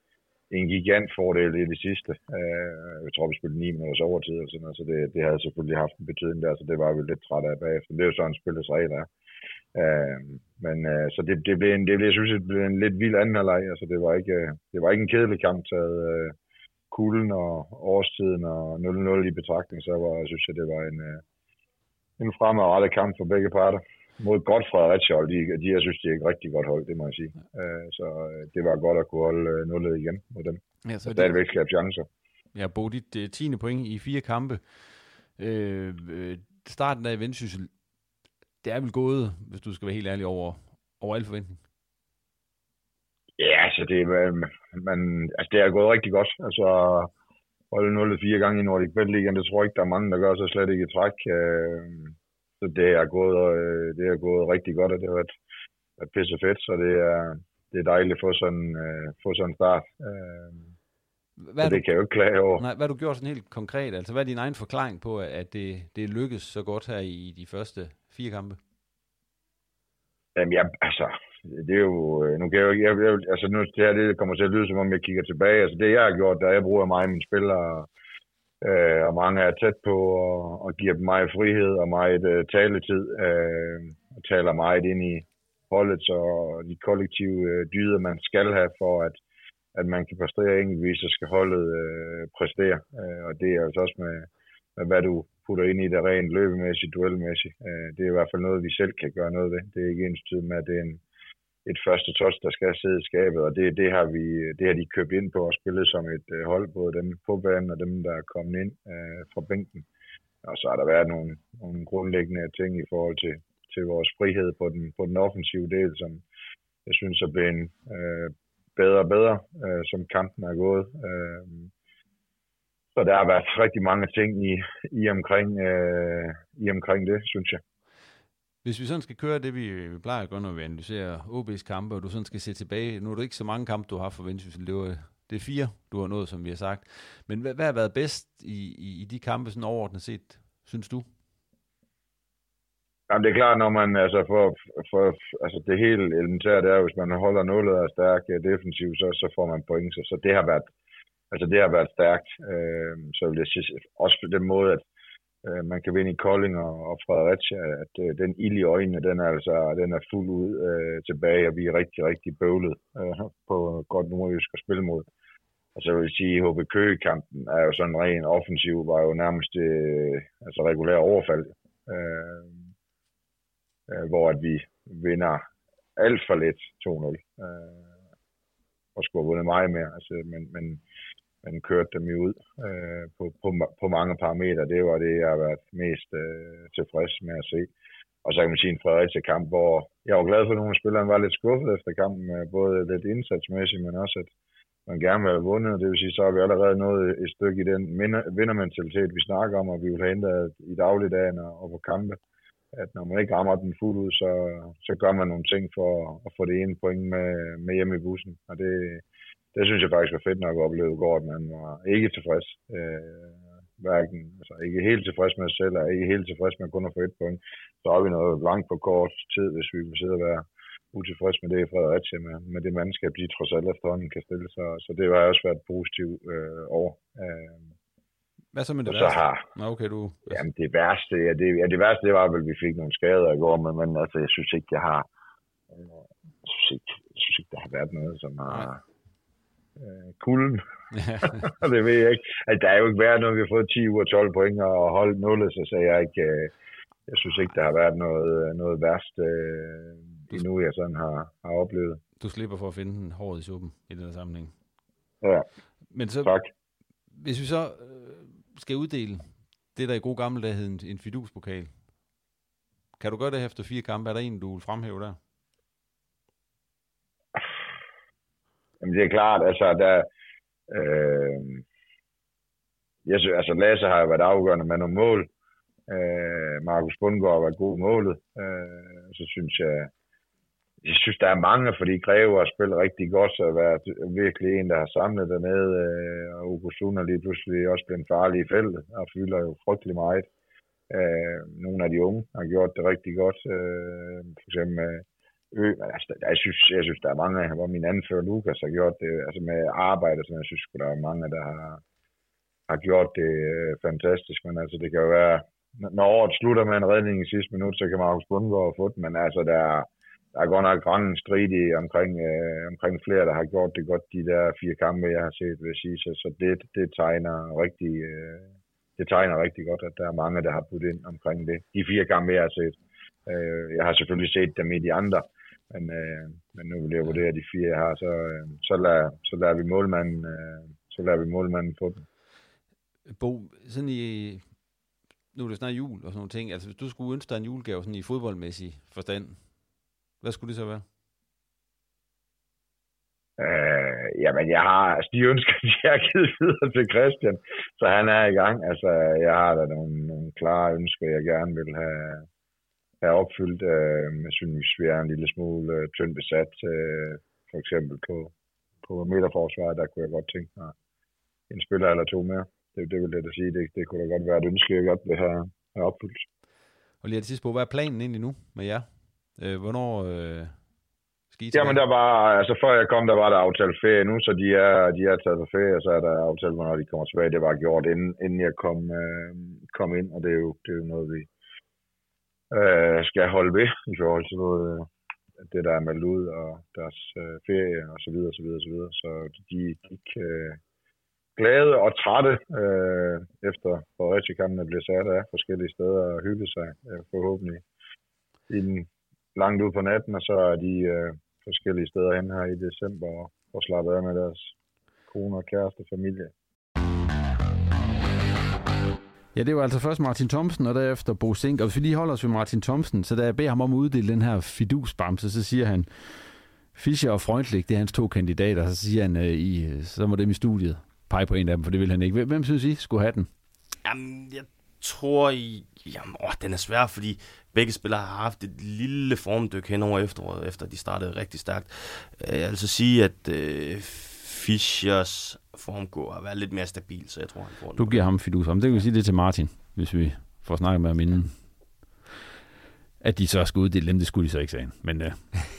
en gigantfordel i det sidste. Øh, jeg tror, vi spillede ni minutters overtid, og sådan noget, så det, det havde selvfølgelig haft en betydning der, så det var vi lidt træt af bagefter. Det er jo sådan, spillets regler er. Øh, men øh, så det, det, blev en, det blev, jeg synes, det blev en lidt vild anden halvleg. Altså, det var ikke, det var ikke en kedelig kamp, taget øh, kulden og årstiden og nul nul i betragtning, så var, jeg synes, at det var en, øh, en fremadrettet kamp for begge parter. Mod godt Fredericia, de, de, jeg synes, de er et rigtig godt hold, det må jeg sige. Øh, så øh, det var godt at kunne holde øh, nullet igen mod dem. Ja, så og stadigvæk skabe chancer. Ja, Bo, dit uh, tiende point i fire kampe. Øh, øh, starten af Vendsyssel, det er vel gået, hvis du skal være helt ærlig, over, over al forventning? Ja, altså det, man, altså det er gået rigtig godt. Altså holde nullet fire gange i Nordic Bet Ligaen, det tror jeg ikke, der er mange, der gør så slet ikke i træk. Øh, Så det er gået, øh, det er gået rigtig godt, og det har været, været pisse fedt, så det er, det er dejligt at få sådan, øh, få sådan en start. Øh, hvad det du, kan jeg jo ikke klage over. Nej, hvad har du gjort sådan helt konkret? Altså, hvad er din egen forklaring på, at det, det lykkes så godt her i de første fire kampe? Jamen, jeg, altså, det er jo, nu kan jeg jo ikke, jeg, jeg, altså nu det her, det kommer til at lyde, som om jeg kigger tilbage. Altså det, jeg har gjort, der jeg bruger mig og mine spillere, Øh, og mange er tæt på og, og giver dem meget frihed og meget øh, taletid øh, og taler meget ind i holdet og de kollektive øh, dyder, man skal have for, at, at man kan præstere enkeltvis, så skal holdet øh, præstere. Øh, og det er altså også med, med, hvad du putter ind i det rent løbemæssigt, duelmæssigt. Øh, det er i hvert fald noget, vi selv kan gøre noget ved. Det er ikke ens tid med, at det er en, et første touch, der skal sidde i skabet, og det, det, har vi, det har de købt ind på og spillet som et øh, hold, både dem på banen og dem, der er kommet ind øh, fra bænken. Og så har der været nogle, nogle grundlæggende ting i forhold til, til vores frihed på den, på den offensive del, som jeg synes er blevet øh, bedre og bedre, øh, som kampen er gået. Øh, så der har været rigtig mange ting i, i, omkring, øh, i omkring det, synes jeg. Hvis vi sådan skal køre det, vi plejer at gøre, når vi analyserer O B's kampe, og du sådan skal se tilbage, nu er det ikke så mange kampe, du har haft for Vendsyssel, det, var, det er fire, du har nået, som vi har sagt. Men hvad, hvad har været bedst i, i, i de kampe, sådan overordnet set, synes du? Jamen det er klart, når man, altså for, for altså det helt elementære, det er, hvis man holder nullet og stærk defensiv, så, så får man point, så, så det har været, altså det har været stærkt. Øh, så vil jeg sige, også på den måde, at man kan vinde i Kolding og, og Fredericia, at øh, den ild i øjnene, den er altså den er fuld ud øh, tilbage, og vi er rigtig, rigtig bøvlet øh, på godt nordjysk at spille mod. Og så vil jeg sige, at H B Køge-kampen er jo sådan ren offensiv, var jo nærmest øh, altså regulær overfald, øh, øh, hvor at vi vinder alt for let to nul, øh, og skulle have vundet meget mere, altså, men, men man kørte dem jo ud øh, på, på, på mange parametre. Det var det, jeg har været mest øh, tilfreds med at se. Og så kan man sige en Fredericia-kamp, hvor jeg var glad for, at nogle af spillerne var lidt skuffet efter kampen, både lidt indsatsmæssigt, men også at man gerne vil have vundet. Det vil sige, så har vi allerede nået et stykke i den vindermentalitet, vi snakker om, og vi vil have hentet i dagligdagen og, og på kampe. At når man ikke rammer den fuldt ud, så, så gør man nogle ting for at få det ene point med, med hjem i bussen. Og det Det synes jeg faktisk var fedt nok at opleve i går, at man var ikke tilfreds. Øh, hverken, altså ikke helt tilfreds med os selv, og ikke helt tilfreds med kun at få et point. Så har vi noget langt på kort tid, hvis vi vil sidde og være utilfreds med det i Fredericia, med, med det mandskab, de trods alt efterhånden kan stille sig. Så det har også været positivt øh, over. Øh, Hvad så med det og værste? Så har, Nå, okay, du... Jamen det værste, ja, det, ja, det værste, det var vel, at vi fik nogle skader i går, men, men altså, jeg synes ikke, jeg har... Øh, jeg, synes ikke, jeg synes ikke, der har været noget, som har... Øh, kulden. Det ved jeg ikke. Altså, der er jo ikke været noget, vi har fået ti ud af tolv point og holdt nullet, så sagde jeg ikke, øh, jeg synes ikke, der har været noget, noget værst øh, endnu, jeg sådan har, har oplevet. Du slipper for at finde den hårdt i suppen i den her sammenhæng. Ja, men så, tak. Hvis vi så øh, skal uddele det, der i god gamle dag hed en, en fiduspokal, kan du gøre det efter fire kampe? Er der en, du vil fremhæve der? Jamen det er klart, altså der, øh, jeg synes, altså Lasse har jo været afgørende med nogle mål. Øh, Markus Bundgaard har været god målet. Øh, så synes jeg, jeg synes der er mange, fordi Greve har spillet rigtig godt, så har været virkelig en, der har samlet dernede, øh, og Ogosuna lige pludselig også blevet farlig i feltet, og fylder jo frygtelig meget. Øh, nogle af de unge har gjort det rigtig godt, øh, for eksempel ø, men altså, jeg synes, jeg synes, der er mange, hvor min anfører Lukas har gjort det, altså med arbejde, så jeg synes, der er mange, der har, har gjort det øh, fantastisk, men altså, det kan jo være, når året slutter med en redning i sidste minut, så kan Markus Bundgaard få det, men altså, der er, der er godt nok rangen stridig omkring, øh, omkring flere, der har gjort det godt, de der fire kampe, jeg har set, vil jeg sige, så, så det, det tegner rigtig, øh, det tegner rigtig godt, at der er mange, der har puttet ind omkring det, de fire kampe, jeg har set. Øh, jeg har selvfølgelig set dem i de andre, men, øh, men nu vil jeg vurdere de fire, jeg har, så, øh, så, lader, så lader vi målmanden, øh, så lader vi målmanden få dem. Bo, sådan i, nu er det snart jul og sådan nogle ting, altså hvis du skulle ønske dig en julegave sådan i fodboldmæssig forstand, hvad skulle det så være? Øh, jamen, jeg har, altså de ønsker, de har givet videre til Christian, så han er i gang. Altså, jeg har da nogle, nogle klare ønsker, jeg gerne vil have, have opfyldt. Øh, jeg synes, vi er en lille smule øh, tyndt besat, øh, for eksempel på, på midterforsvaret, der kunne jeg godt tænke mig en spiller eller to mere. Det, det vil jeg da sige, det, det kunne da godt være et ønske, jeg godt vil have, have opfyldt. Og lige til sidst på, hvad er planen egentlig nu med jer? Øh, hvornår øh, skal I Jamen der var, altså før jeg kom, der var der aftalt ferie nu, så de er, de er taget på ferie, og så er der aftalt, hvornår de kommer tilbage. Det var gjort, inden, inden jeg kom, øh, kom ind, og det er jo, det er jo noget, vi øh, skal holde ved i forhold til noget, det, der er meldt ud, og deres øh, ferie, og så videre, så videre, så videre. Så de gik øh, glade og trætte, øh, efter Fredericia-kampene blev sat af forskellige steder og hygge sig, øh, forhåbentlig i den langt ud på natten, og så er de øh, forskellige steder hen her i december og, og slappet af med deres kone og kæreste familie. Ja, det var altså først Martin Thomsen, og derefter Bo Zink. Og hvis vi lige holder os ved Martin Thomsen, så da jeg beder ham om at uddele den her fidusbamse, så siger han, Fischer og Freundlich, det er hans to kandidater, så siger han, øh, i, så må dem i studiet pege på en af dem, for det vil han ikke. Hvem synes I skulle have den? Jamen, jeg tror, I, jamen, åh, den er svær, fordi begge spillere har haft et lille formdyk hen over efteråret, efter de startede rigtig stærkt. Jeg vil så sige, at øh, Fischers form går at være lidt mere stabil, så jeg tror, han får den. Du giver ham fidus. Om det kan vi sige det til Martin, hvis vi får snakket med ham inden. At de så skal uddele dem, det skulle de så ikke sige. Men øh,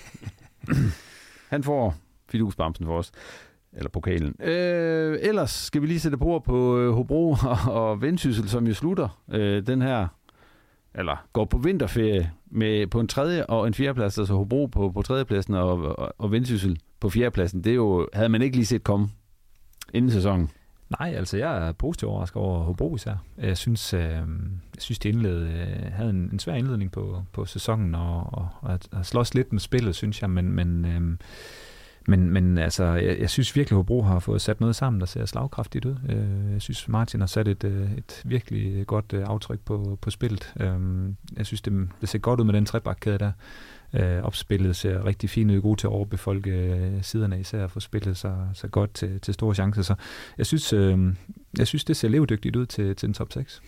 han får fidusbamsen for os. Eller pokalen. Øh, ellers skal vi lige sætte på på øh, Hobro og, og Vendsyssel, som jo slutter øh, den her, eller går på vinterferie med på en tredje og en fjerdeplads, altså Hobro på, på tredjepladsen og, og, og Vendsyssel på fjerdepladsen. Det er jo, havde man ikke lige set komme inden sæsonen. Nej, altså jeg er positivt overrasket over Hobro især. Jeg synes, øh, jeg synes de indledte, øh, havde en, en svær indledning på, på sæsonen, og, og, og at, at slås lidt med spillet, synes jeg, men, men øh, Men, men altså, jeg, jeg synes virkelig, at Hobro har fået sat noget sammen, der ser slagkraftigt ud. Jeg synes, Martin har sat et, et virkelig godt aftryk på, på spillet. Jeg synes, det, det ser godt ud med den trebakkæde der. Opspillet ser rigtig fint ud, god til at overbefolke siderne især at få spillet så, så godt til, til store chancer. Så jeg synes, jeg synes det ser levedygtigt ud til, til en top seks.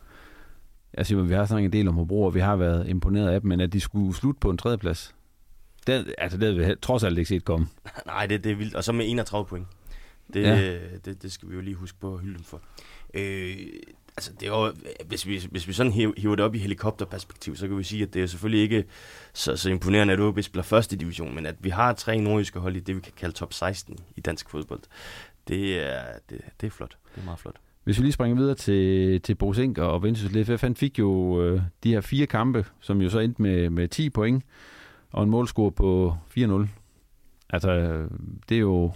Jeg siger, vi har snakket en del om Hobro, og vi har været imponeret af dem, men at de skulle slutte på en tredjeplads. Det, altså, det havde vi trods alt ikke set komme. Nej, det, det er vildt. Og så med enogtredive point. Det, ja. det, det skal vi jo lige huske på at hylde dem for. Øh, altså, det er jo, hvis, vi, hvis vi sådan hiver det op i helikopterperspektiv, så kan vi sige, at det er selvfølgelig ikke så, så imponerende, at O B spiller første division, men at vi har tre nordjyske hold i det, vi kan kalde top seksten i dansk fodbold. Det er, det, det er flot. Det er meget flot. Hvis vi lige springer videre til, til Bo Zink og Vendsyssel, han fik jo øh, de her fire kampe, som jo så endte med, med ti point, og en målscore på fire nul. Altså, det er jo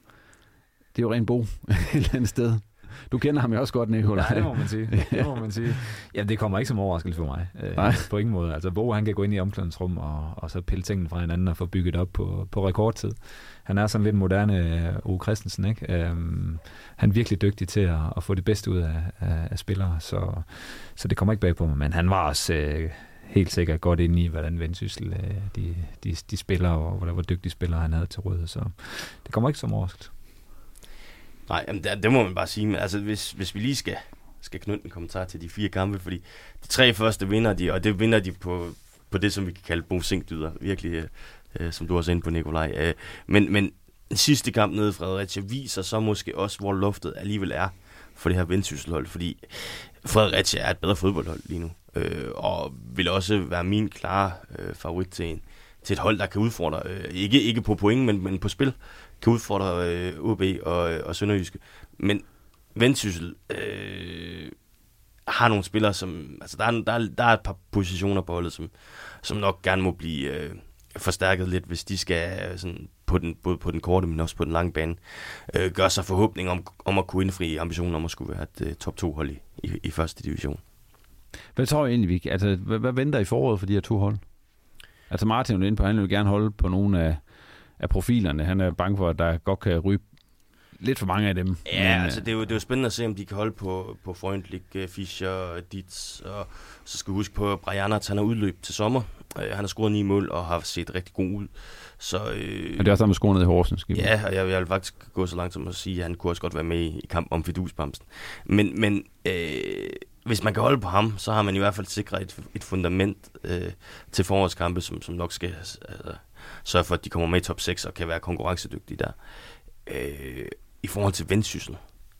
det er jo rent Bo et eller andet sted. Du kender ham jo også godt, Nicolaj. Ja, det må man sige. Det må man sige. Jamen, det kommer ikke som overraskelse for mig. Nej. På ingen måde. Altså, Bo, han kan gå ind i omklædningsrum og, og så pille tingene fra hinanden og få bygget op på, på rekordtid. Han er sådan lidt moderne O. Christensen, ikke? Um, han er virkelig dygtig til at, at få det bedste ud af, af, af spillere, så, så det kommer ikke bag på mig. Men han var også øh, helt sikkert godt inde i, hvordan Vendsyssel de, de, de spiller, og hvor, hvor dygtige spillere han havde til rådighed. Så det kommer ikke som overraskelse. Nej, jamen det, det må man bare sige. Men altså, hvis, hvis vi lige skal, skal knytte en kommentar til de fire kampe, fordi de tre første vinder de, og det vinder de på, på det, som vi kan kalde Bo Zink-dyder. Virkelig, øh, som du også er inde på, Nicolaj. Øh, men, men den sidste kamp nede i Fredericia viser så måske også, hvor luftet alligevel er for det her Vendsyssel-hold, fordi Fredericia er et bedre fodboldhold lige nu, øh, og vil også være min klare øh, favorit til en, til et hold, der kan udfordre, øh, ikke, ikke på point, men, men på spil, kan udfordre øh, O B og, og Sønderjyske. Men Vendsyssel øh, har nogle spillere, som, altså der er, der, er, der er et par positioner på holdet, som, som nok gerne må blive øh, forstærket lidt, hvis de skal sådan, på den, både på den korte, men også på den lange bane, øh, gøre sig forhåbning om, om at kunne indfri ambitionen om at skulle være et uh, top to hold i, i, i første division. Hvad tror I egentlig, Vik? Altså, hvad, hvad venter I foråret for de her to hold? Altså Martin er inde på, han vil gerne holde på nogle af, af profilerne. Han er bange for, at der godt kan ryge lidt for mange af dem. Ja, men, altså det er, jo, det er jo spændende at se, om de kan holde på, på Freundlich, Fischer, Dietz, og så skal vi huske på, at Brian han har udløb til sommer. Uh, han har scoret ni mål og har set rigtig god ud. Så, øh, og det er også der med scoret ned i Horsens. Ja, og jeg, jeg vil faktisk gå så langt som at sige, at han kunne også godt være med i, i kamp om fidusbamsen. Men, men øh, hvis man kan holde på ham, så har man i hvert fald sikret et, et fundament øh, til forårskampe, som, som nok skal altså, sørge for, at de kommer med i top seks og kan være konkurrencedygtige der. Øh, I forhold til Vendsyssel,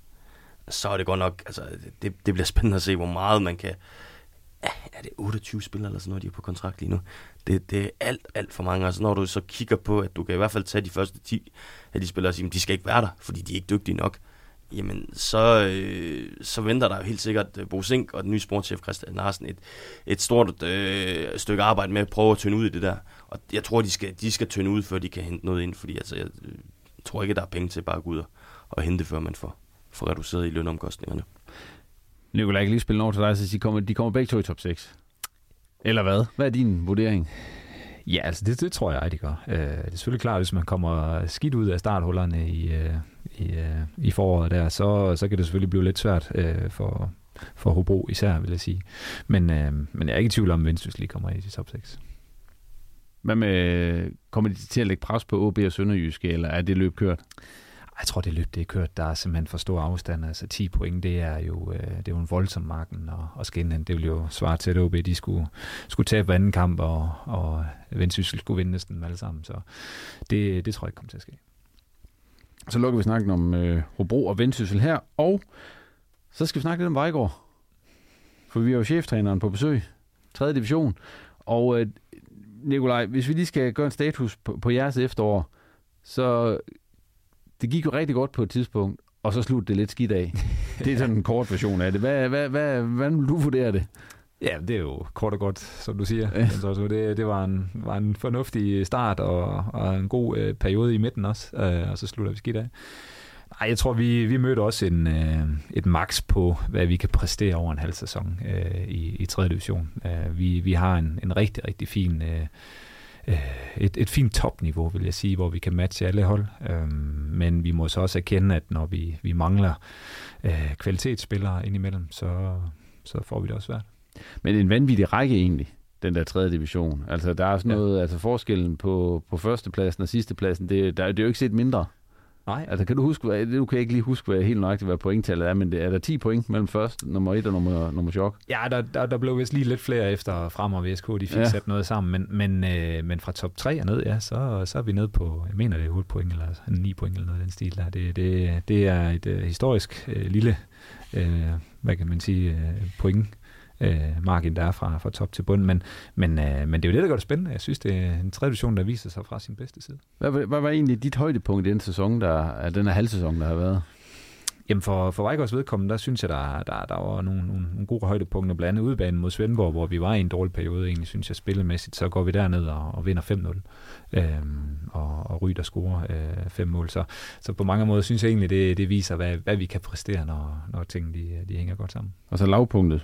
så er det godt nok, altså det, det bliver spændende at se, hvor meget man kan. Er det otteogtyve spillere eller sådan noget, de er på kontrakt lige nu? Det, det er alt, alt for mange. Altså når du så kigger på, at du kan i hvert fald tage de første ti af de spillere og sige, at de skal ikke være der, fordi de er ikke dygtige nok, jamen så, øh, så venter der jo helt sikkert Bo Zink og den nye sportschef Christian Larsen et, et stort øh, stykke arbejde med at prøve at tynde ud i det der. Og jeg tror, de skal, de skal tynde ud, før de kan hente noget ind, fordi altså, jeg øh, tror ikke, der er penge til bare at gå ud og, og hente, før man får, får reduceret i lønomkostningerne. Nikolaj, jeg kan lige spille over til dig, så de kommer, de kommer begge to i top seks. Eller hvad? Hvad er din vurdering? Ja, altså det, det tror jeg, de gør. Øh, det er selvfølgelig klart, hvis man kommer skidt ud af starthullerne i, øh, i, øh, i foråret der, så, så kan det selvfølgelig blive lidt svært øh, for, for Hobro især, vil jeg sige. Men, øh, men jeg er ikke i tvivl om, at Vendsyssel kommer i top seks. Hvad med, kommer de til at lægge pres på O B og Sønderjyske, eller er det løb kørt? Jeg tror, det løb det er kørt. Der er simpelthen for stor afstand. Altså ti point, det er jo, det er jo en voldsom marken at, at skinne. Det vil jo svare til, at O B de skulle, skulle tabe hver anden kamp, og, og Vendsyssel skulle vinde næsten dem alle sammen. Så det, det tror jeg ikke kommer til at ske. Så lukker vi snakken om øh, Hobro og Vendsyssel her, og så skal vi snakke lidt om Vejgaard. For vi er jo cheftræneren på besøg, tredje division. Og øh, Nikolaj, hvis vi lige skal gøre en status på, på jeres efterår, så det gik jo rigtig godt på et tidspunkt, og så sluttede det lidt skidt af. Det er sådan en kort version af det. Hvad, hvad, hvad, hvordan vil du vurdere det? Ja, det er jo kort og godt, som du siger. Ja. Så det, det var, en, var en fornuftig start, og, og en god øh, periode i midten også, øh, og så slutter vi skidt af. Nej, jeg tror, vi, vi mødte også en, øh, et max på, hvad vi kan præstere over en halv sæson øh, i, i tredje division. Øh, vi, vi har en, en rigtig, rigtig fin... Øh, Et, et fint topniveau, vil jeg sige, hvor vi kan matche alle hold. Øhm, men vi må så også erkende, at når vi, vi mangler øh, kvalitetsspillere indimellem, så, så får vi det også svært. Men det er en vanvittig række egentlig, den der tredje division. Altså der er sådan noget, ja. altså forskellen på, på førstepladsen og sidstepladsen, det, der, det er jo ikke set mindre. Nej. Altså kan du huske, hvad, du kan ikke lige huske, hvad helt nøjagtigt, hvad pointtallet er, men det, er der ti point mellem først, nummer et og nummer, nummer chok? Ja, der, der, der blev vist lige lidt flere efter frem og V S K, de fik ja. sat noget sammen, men, men, øh, men fra top tre og ned, ja, så, så er vi nede på, jeg mener det er otte point, eller ni point, eller noget af den stil der. Det, det, det er et øh, historisk øh, lille, øh, hvad kan man sige, øh, point, øh, margin der er fra, fra top til bund, men, men, øh, men det er jo det, der gør det spændende. Jeg synes, det er en tredje division, der viser sig fra sin bedste side. Hvad, hvad var egentlig dit højdepunkt i den sæson, der, den her halvsæson, der har været? Jamen for, for Vejgaards vedkommende, der synes jeg, der, der, der var nogle, nogle, nogle gode højdepunkter, blandt andet udebanen mod Svendborg, hvor vi var i en dårlig periode, egentlig synes jeg spillemæssigt, så går vi derned og, og vinder fem nul, øhm, og, og Ryder scorer øh, fem mål. Så, så på mange måder synes jeg egentlig, det, det viser, hvad, hvad vi kan præstere, når, når tingene de, de hænger godt sammen. Og så lavpunktet?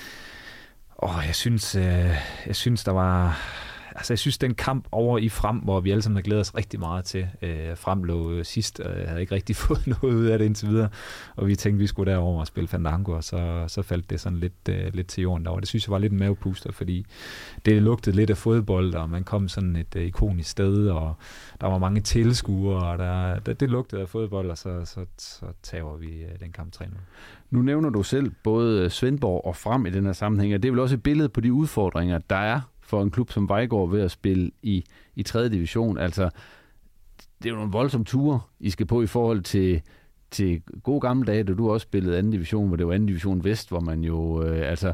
Åh, jeg synes, øh, jeg synes, der var... Altså, jeg synes, den kamp over i Frem, hvor vi alle sammen har glædet os rigtig meget til. Øh, Frem lå sidst, og jeg havde ikke rigtig fået noget ud af det indtil videre. Og vi tænkte, vi skulle derover og spille Fandango, og så, så faldt det sådan lidt, øh, lidt til jorden derovre. Det synes jeg var lidt en mavepuster, fordi det lugtede lidt af fodbold, og man kom sådan et øh, ikonisk sted, og der var mange tilskuere, og der, der, det lugtede af fodbold, og så, så, så tager vi øh, den kamp tre nul. Nu nævner du selv både Svendborg og Frem i den her sammenhæng, og det er vel også et billede på de udfordringer, der er for en klub som Vejgaard ved at spille i, i tredje division. Altså, det er jo nogle voldsomme ture, I skal på i forhold til, til gode gamle dage, da du også spillede anden division, hvor det var anden division vest, hvor man jo, øh, altså,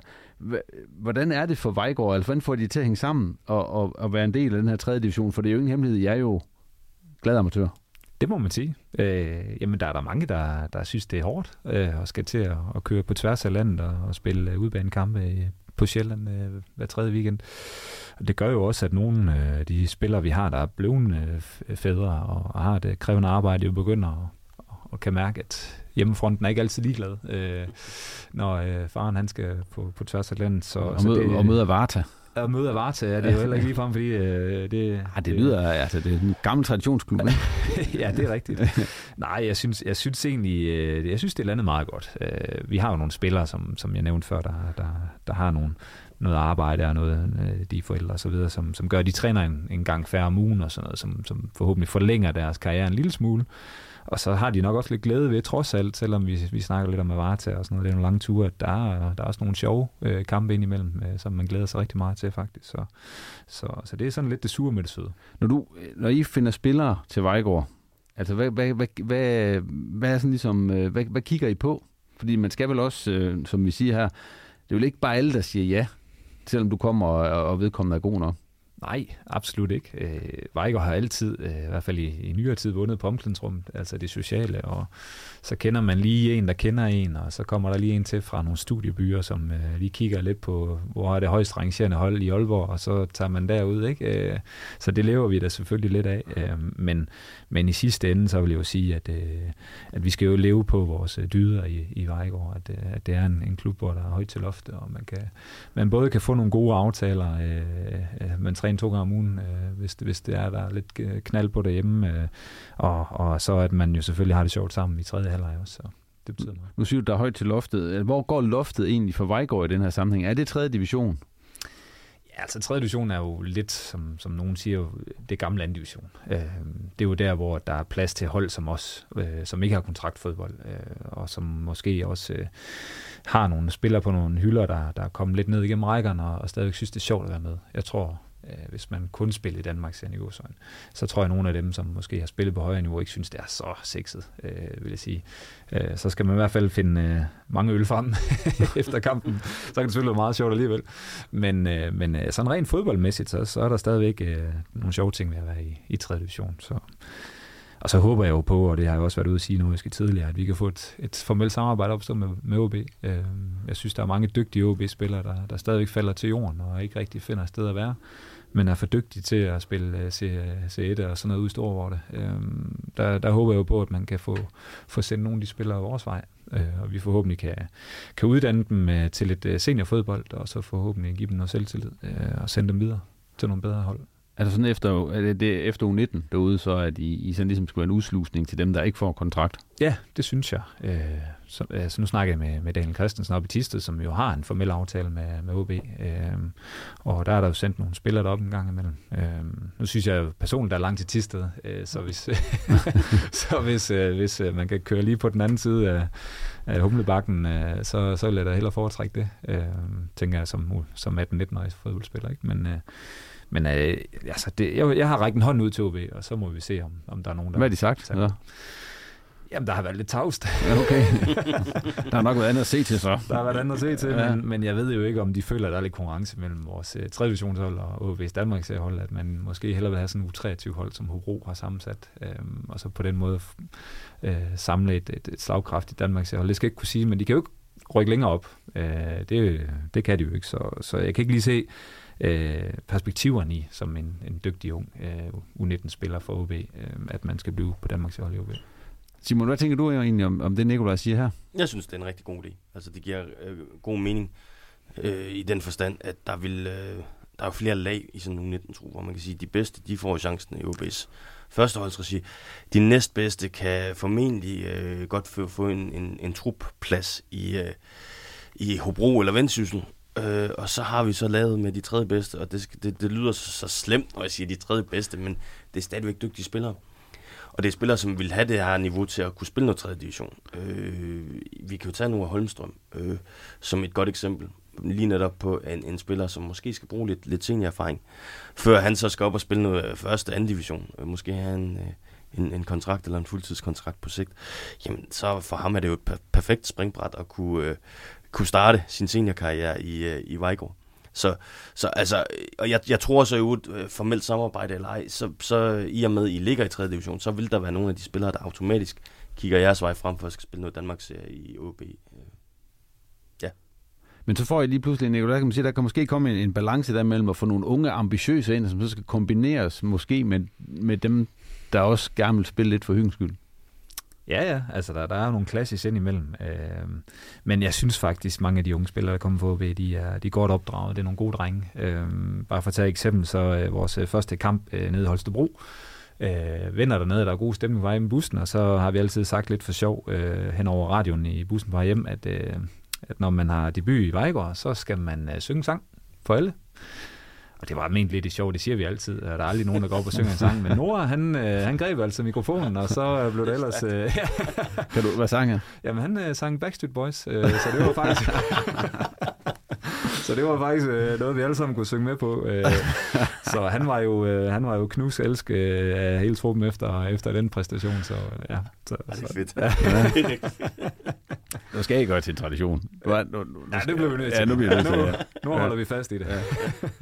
hvordan er det for Vejgaard? Altså, hvordan får de til at hænge sammen og, og, og være en del af den her tredje division? For det er jo ingen hemmelighed, jeg er jo glad amatør. Det må man sige. Øh, jamen, der er der mange, der, der synes, det er hårdt øh, og skal til at, at køre på tværs af landet og, og spille udbanekampe på Sjælland øh, hver tredje weekend. Og det gør jo også, at nogle af øh, de spillere, vi har, der er blevet øh, fædre og, og har det krævende arbejde, jo begynder at og kan mærke, at hjemmefronten er ikke altid ligeglad, øh, når øh, faren han skal på, på tværs af landet. Så, og, så møde, det, og møde Varta. Og møde Varta, ja, det er jo heller ikke ligefrem, fordi øh, det... Ej, det lyder, altså det er en gammel traditionsklub, ikke? Ja, det er rigtigt. Nej, jeg synes, jeg synes egentlig, øh, jeg synes, det er landet meget godt. Øh, vi har jo nogle spillere, som, som jeg nævnte før, der, der, der har nogle, noget arbejde og noget, øh, de forældre og så videre, som, som gør, at de træner en, en gang færre om ugen og sådan noget, som, som forhåbentlig forlænger deres karriere en lille smule. Og så har de nok også lidt glæde ved, trods alt, selvom vi, vi snakker lidt om Varta og sådan noget, det er nogle lange ture, at der er, der er også nogle sjove øh, kampe indimellem, øh, som man glæder sig rigtig meget til, faktisk. Så, så, så det er sådan lidt det sure med det søde. Når, du, når I finder spillere til Vejgaard, altså hvad, hvad, hvad, hvad, hvad er sådan ligesom, hvad, hvad kigger I på? Fordi man skal vel også, øh, som vi siger her, det er vel ikke bare alle, der siger ja, selvom du kommer og, og vedkommende er god nok. Nej, absolut ikke. Øh, Vejgaard har altid, øh, i hvert fald i, i nyere tid, vundet på omklædningsrummet, altså det sociale, og så kender man lige en, der kender en, og så kommer der lige en til fra nogle studiebyer, som øh, lige kigger lidt på, hvor er det højst rangerende hold i Aalborg, og så tager man derud, ikke? Øh, så det lever vi da selvfølgelig lidt af, øh, men, men i sidste ende, så vil jeg jo sige, at, øh, at vi skal jo leve på vores dyder i, i Vejgaard, at, at det er en, en klub, hvor der er højt til loftet, og man, kan, man både kan få nogle gode aftaler, øh, man træner to gange om ugen, øh, hvis, det, hvis det er, der er lidt knald på derhjemme, øh, og, og så at man jo selvfølgelig har det sjovt sammen i tredje halvleg også, så det betyder noget. Nu siger du, der er højt til loftet. Hvor går loftet egentlig for Vejgaard i den her sammenhæng? Er det tredje division? Ja, altså tredje division er jo lidt, som, som nogen siger, jo, det gamle anden division. Øh, det er jo der, hvor der er plads til hold som os, øh, som ikke har kontraktfodbold, øh, og som måske også øh, har nogle spillere på nogle hylder, der, der er kommet lidt ned igennem rækkerne, og, og stadigvæk synes, det er sjovt at være med. Jeg tror, hvis man kun spiller i Danmark, så tror jeg, at nogle af dem, som måske har spillet på højere niveau, ikke synes, det er så sexet, øh, vil jeg sige. Øh, så skal man i hvert fald finde øh, mange øl frem efter kampen. Så kan det selvfølgelig være meget sjovt alligevel. Men, øh, men sådan rent fodboldmæssigt, så, så er der stadigvæk øh, nogle sjove ting ved at være i, i tredje division. Så. Og så håber jeg jo på, og det har jeg også været ude at sige noget tidligere, at vi kan få et, et formelt samarbejde opstå med, med O B. Øh, jeg synes, der er mange dygtige O B-spillere, der, der stadigvæk falder til jorden og ikke rigtig finder et sted at være, men er for dygtige til at spille C et og sådan noget ud i Storvorte. Øh, der, der håber jeg jo på, at man kan få, få sendt nogle af de spillere vores vej, øh, og vi forhåbentlig kan, kan uddanne dem øh, til lidt seniorfodbold, og så forhåbentlig give dem noget selvtillid øh, og sende dem videre til nogle bedre hold. Er det sådan efter, er det, det efter U nitten derude, så at I, I sådan ligesom skal være en udslusning til dem, der ikke får kontrakt? Ja, det synes jeg. Øh, så, øh, så nu snakker jeg med, med Daniel Christensen op i Tisted, som jo har en formel aftale med, med O B. Øh, og der er der jo sendt nogle spillere derop en gang imellem. Øh, nu synes jeg jo personligt, der er langt til Tisted, øh, så hvis, så hvis, øh, hvis øh, man kan køre lige på den anden side af, af Humlebakken, øh, så, så vil jeg da hellere foretrække det, øh, tænker jeg som, som atten-nitten-årig fodboldspiller. Ikke? Men øh, Men øh, altså det, jeg, jeg har rækket en hånd ud til O B, og så må vi se, om, om der er nogen, der... Hvad har de sagt? Ja. Jamen, der har været lidt tavst. Ja, okay. Der har nok været andet at se til, så. Der har været andet at se til, ja. men, men jeg ved jo ikke, om de føler, at der er lidt konkurrence mellem vores uh, tredje divisionshold og O B's Danmarks hold, at man måske hellere vil have sådan en U treogtyve-hold, som Hobro har sammensat, øhm, og så på den måde øh, samle et, et, et slagkraftigt Danmarks hold. Det skal jeg ikke kunne sige, men de kan jo ikke rykke længere op. Øh, det, det kan de jo ikke, så, så jeg kan ikke lige se Øh, perspektiverne i, som en, en dygtig ung øh, U nitten-spiller for O B, øh, at man skal blive på Danmarks hold i O B. Simon, hvad tænker du egentlig om, om det, Nikolaj siger her? Jeg synes, det er en rigtig god idé. Altså, det giver øh, god mening øh, i den forstand, at der vil øh, der er jo flere lag i sådan en U nitten-trup, hvor man kan sige, at de bedste, de får chancen i O B's førsteholdsregi. De næstbedste kan formentlig øh, godt få, få en, en, en trupplads i, øh, i Hobro eller Vendsyssel. Øh, og så har vi så lavet med de tredje bedste, og det, det, det lyder så, så slemt, når jeg siger de tredje bedste, men det er stadigvæk dygtige spillere. Og det er spillere, som vil have det her niveau til at kunne spille noget tredje division. Øh, vi kan jo tage Noah Holmstrøm øh, som et godt eksempel. Lige netop på en, en spiller, som måske skal bruge lidt, lidt seniorerfaring, før han så skal op og spille noget første, anden division. Øh, måske have en, en, en kontrakt eller en fuldtidskontrakt på sigt, jamen så for ham er det jo et perfekt springbræt at kunne, øh, kunne starte sin seniorkarriere i, øh, i Vejgaard. Så, så altså, og jeg, jeg tror så jo et øh, formelt samarbejde eller ej, så, så i og med I ligger i tredje division, så vil der være nogle af de spillere, der automatisk kigger jeres vej frem for at skal spille noget Danmarksserie i O B. Ja. Men så får I lige pludselig, Nicolai, kan man sige, der kan måske komme en, en balance der mellem at få nogle unge ambitiøse ind, som så skal kombineres måske med, med dem, der også gerne vil spille lidt for hyggens skyld. Ja, ja, altså der, der er jo nogle klassiske ind imellem. Øh, men jeg synes faktisk, mange af de unge spillere, der kommer på O B, de er, de er godt opdraget. Det er nogle gode drenge. Øh, bare for at tage et eksempel, så øh, vores første kamp øh, nede i Holstebro, øh, vender dernede, der er god stemning på vej med bussen, og så har vi altid sagt lidt for sjov øh, hen over radioen i bussen på vej hjem, at, øh, at når man har debut i Vejgaard, så skal man øh, synge sang for alle. Og det var ment lidt sjovt, det siger vi altid. Der er aldrig nogen, der går op og synger en sang. Men Nora, han, øh, han greb altså mikrofonen, og så blev det ellers... Øh, kan du, hvad sang han? Jamen, han øh, sang Backstreet Boys, øh, så det var faktisk... så det var faktisk øh, noget, vi alle sammen kunne synge med på. Øh, så han var jo, øh, han var jo knus elsk øh, af hele truppen efter, efter den præstation. Så ja. Så, det er så, fedt. Ja. Nu skal I gøre til en tradition. Nu, nu, nu, ja, det bliver vi nødt til. Ja, nu bliver vi nødt til, ja. Nu holder vi fast i det. Ja.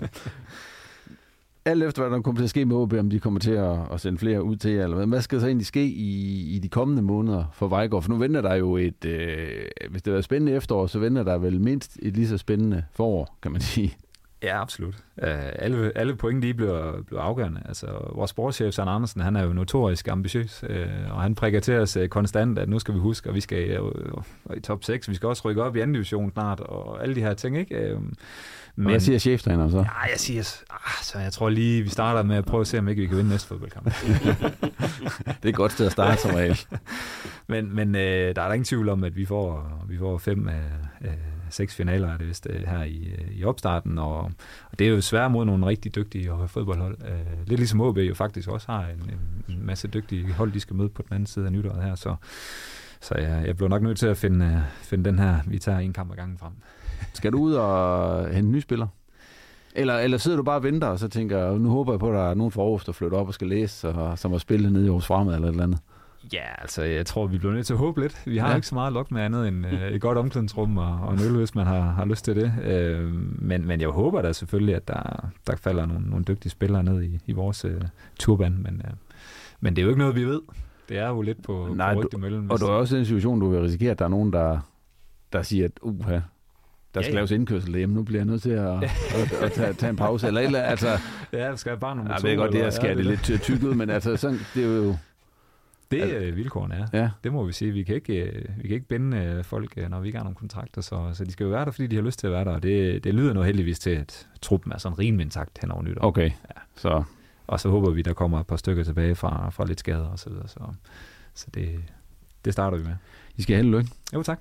Alt efter, hvad der kommer til at ske med O B, om de kommer til at, at sende flere ud til jer, eller hvad. Hvad skal så egentlig ske i, i de kommende måneder for Vejgaard? For nu venter der jo et, øh, hvis det er spændende efterår, så venter der vel mindst et lige så spændende forår, kan man sige. Ja, absolut. Uh, alle, alle point, de bliver, bliver afgørende. Altså, vores sportschef, Søren Andersen, han er jo notorisk ambitiøs, uh, og han prikker til os uh, konstant, at nu skal vi huske, at vi skal uh, i top seks, vi skal også rykke op i anden division snart, og alle de her ting, ikke? Uh, Men, hvad siger cheftræner så? Ja, jeg siger, ah, så jeg tror lige, vi starter med at prøve at se, om ikke vi kan vinde næste fodboldkamp. Det er et godt sted at starte som regel. men men øh, der er der ingen tvivl om, at vi får, vi får fem af øh, seks finaler, er det vist, øh, her i, i opstarten, og, og det er jo svært mod nogle rigtig dygtige fodboldhold. Øh, lidt ligesom O B jo faktisk også har en, en, en masse dygtige hold, de skal møde på den anden side af nytåret her, så, så jeg, jeg bliver nok nødt til at finde, finde den her, vi tager en kamp ad gangen frem. Skal du ud og hente nye spillere? Eller, eller sidder du bare og venter, og så tænker, nu håber jeg på, at der er nogen fra Aarhus, der flytter op og skal læse, og, som har spillet nede i Aarhus Fremad eller et eller andet? Ja, altså jeg tror, vi bliver nødt til at håbe lidt. Vi har ja. ikke så meget luk med andet end øh, et godt omklædningsrum og, og en øl, hvis man har, har lyst til det. Øh, men, men jeg håber da selvfølgelig, at der, der falder nogle, nogle dygtige spillere ned i, i vores øh, turban. Men, øh, men det er jo ikke noget, vi ved. Det er jo lidt på, Nej, på rygte møllen. Og du er også i en situation, du vil risikere, at der er nogen, der, der siger, at uha, der skal ja, ja. laves indkørsel hjemme. Nu bliver jeg nødt til at, at, at, at tage, tage en pause. Eller, eller, altså, ja, det skal bare nogle jeg ved godt, det her skærer det lidt tyk ud, men altså, sådan, det er jo... Det er altså, vilkårene er. Ja. Det må vi sige. Vi kan ikke, vi kan ikke binde folk, når vi ikke har nogle kontrakter, så, så de skal jo være der, fordi de har lyst til at være der. Og det, det lyder nu heldigvis til, at truppen er sådan rimelig intakt hen over nytår. Okay. Ja. Så. Og så håber vi, der kommer et par stykker tilbage fra, fra lidt skader og så videre. Så, så det, det starter vi med. I skal held og lykke. Jo, tak.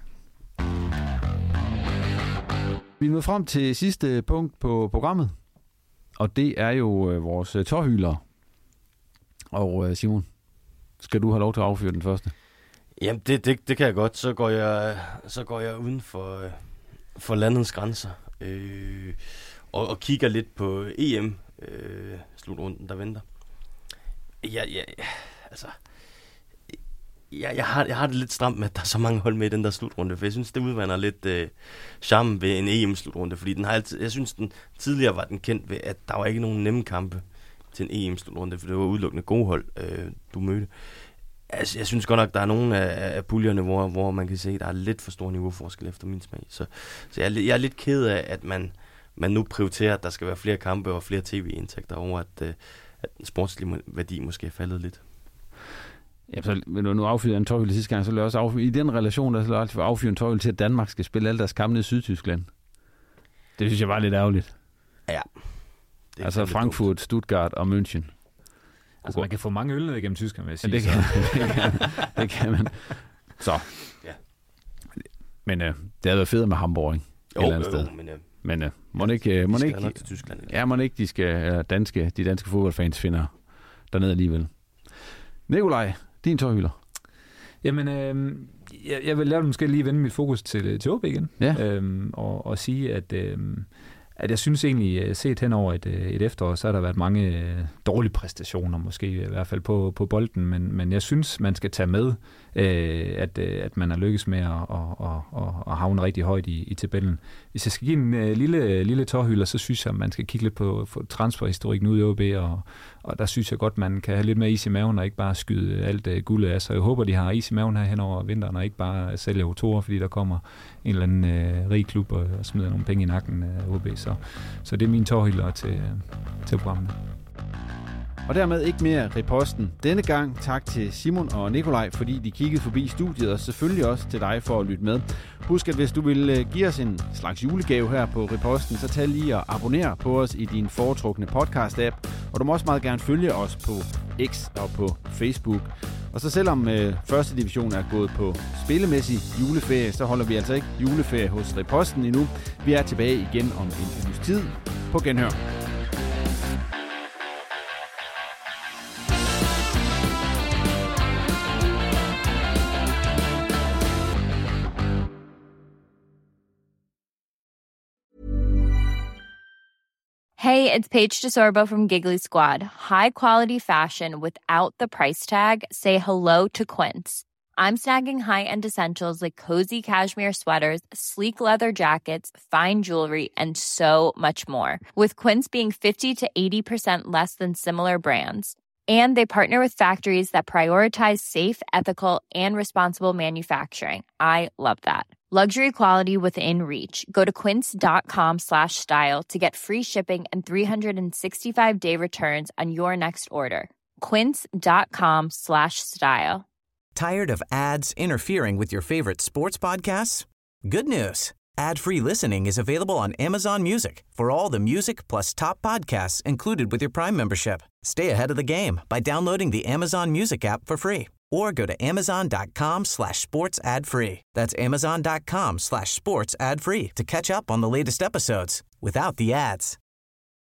Vi er nået frem til sidste punkt på programmet, og det er jo øh, vores øh, tårhylere. Og øh, Simon, skal du have lov til at affyre den første? Jamen, det, det, det kan jeg godt. Så går jeg, så går jeg uden for, for landets grænser øh, og, og kigger lidt på E M-slutrunden, øh, der venter. Ja, ja, altså... Ja, jeg, har, jeg har det lidt stramt med, at der er så mange hold med i den der slutrunde, for jeg synes, det udvander lidt øh, charme ved en E M-slutrunde, fordi den har altid, jeg synes, den tidligere var den kendt ved, at der var ikke nogen nemme kampe til en E M-slutrunde, for det var udelukkende gode hold, øh, du mødte. Altså, jeg synes godt nok, der er nogle af, af puljerne, hvor, hvor man kan se, at der er lidt for stor niveauforskel efter min smag. Så, så jeg, jeg er lidt ked af, at man, man nu prioriterer, at der skal være flere kampe og flere tv-indtægter over, at, øh, at den sportslige værdi måske er faldet lidt. Ja, så nu affyrer en tårhylde sidste gang, så vil jeg også affyre. I den relation, der vil jeg affyre en tårhylde til, at Danmark skal spille alle deres kampe ned i Sydtyskland. Det synes jeg var lidt ærgerligt. Ja. Altså Frankfurt, Stuttgart og München. Altså man kan få mange øl ned igennem Tyskland, vil jeg sige. Ja, det, kan, det, kan, det kan man. Så. Ja. Men øh, det havde været fedt med Hamburg, ikke? Et jo, eller andet jo, sted. men... Øh, men øh, må ja, ikke... Må de ikke nok til Tyskland. Ja, må ikke de skal, øh, danske, de danske fodboldfans finder dernede alligevel. Nicolai, din tårhylder. Jamen, øh, jeg, jeg vil lade måske lige vende mit fokus til, til O B igen. Ja. Øhm, og, og sige, at, øh, at jeg synes egentlig, set hen over et, et efterår, så har der været mange dårlige præstationer, måske i hvert fald på, på bolden, men, men jeg synes, man skal tage med, øh, at, at man har lykkes med at, at, at, at havne rigtig højt i, i tabellen. Hvis jeg skal give en uh, lille, lille tårhylder, så synes jeg, at man skal kigge lidt på, på transferhistorikken ud i O B, og, og der synes jeg godt, man kan have lidt mere is i maven, og ikke bare skyde alt uh, guldet af. Så jeg håber, de har is i maven her hen over vinteren, og ikke bare sælge autorer, fordi der kommer en eller anden uh, rig klub og, og smider nogle penge i nakken af O B. Så, så det er min tårhylder til, til programmet. Og dermed ikke mere Riposten. Denne gang tak til Simon og Nikolaj, fordi de kiggede forbi studiet, og selvfølgelig også til dig for at lytte med. Husk, at hvis du vil give os en slags julegave her på Riposten, så tag lige og abonner på os i din foretrukne podcast-app. Og du må også meget gerne følge os på X og på Facebook. Og så selvom øh, første division er gået på spillemæssig juleferie, så holder vi altså ikke juleferie hos Riposten endnu. Vi er tilbage igen om en uges tid. På genhør. Hey, it's Paige DeSorbo from Giggly Squad. High quality fashion without the price tag. Say hello to Quince. I'm snagging high-end essentials like cozy cashmere sweaters, sleek leather jackets, fine jewelry, and so much more. With Quince being fifty to eighty percent less than similar brands. And they partner with factories that prioritize safe, ethical, and responsible manufacturing. I love that. Luxury quality within reach. Go to quince.com slash style to get free shipping and three sixty-five day returns on your next order. Quince.com slash style. Tired of ads interfering with your favorite sports podcasts? Good news. Ad-free listening is available on Amazon Music for all the music plus top podcasts included with your Prime membership. Stay ahead of the game by downloading the Amazon Music app for free or go to amazon.com slash sports ad free. That's amazon.com slash sports ad free to catch up on the latest episodes without the ads.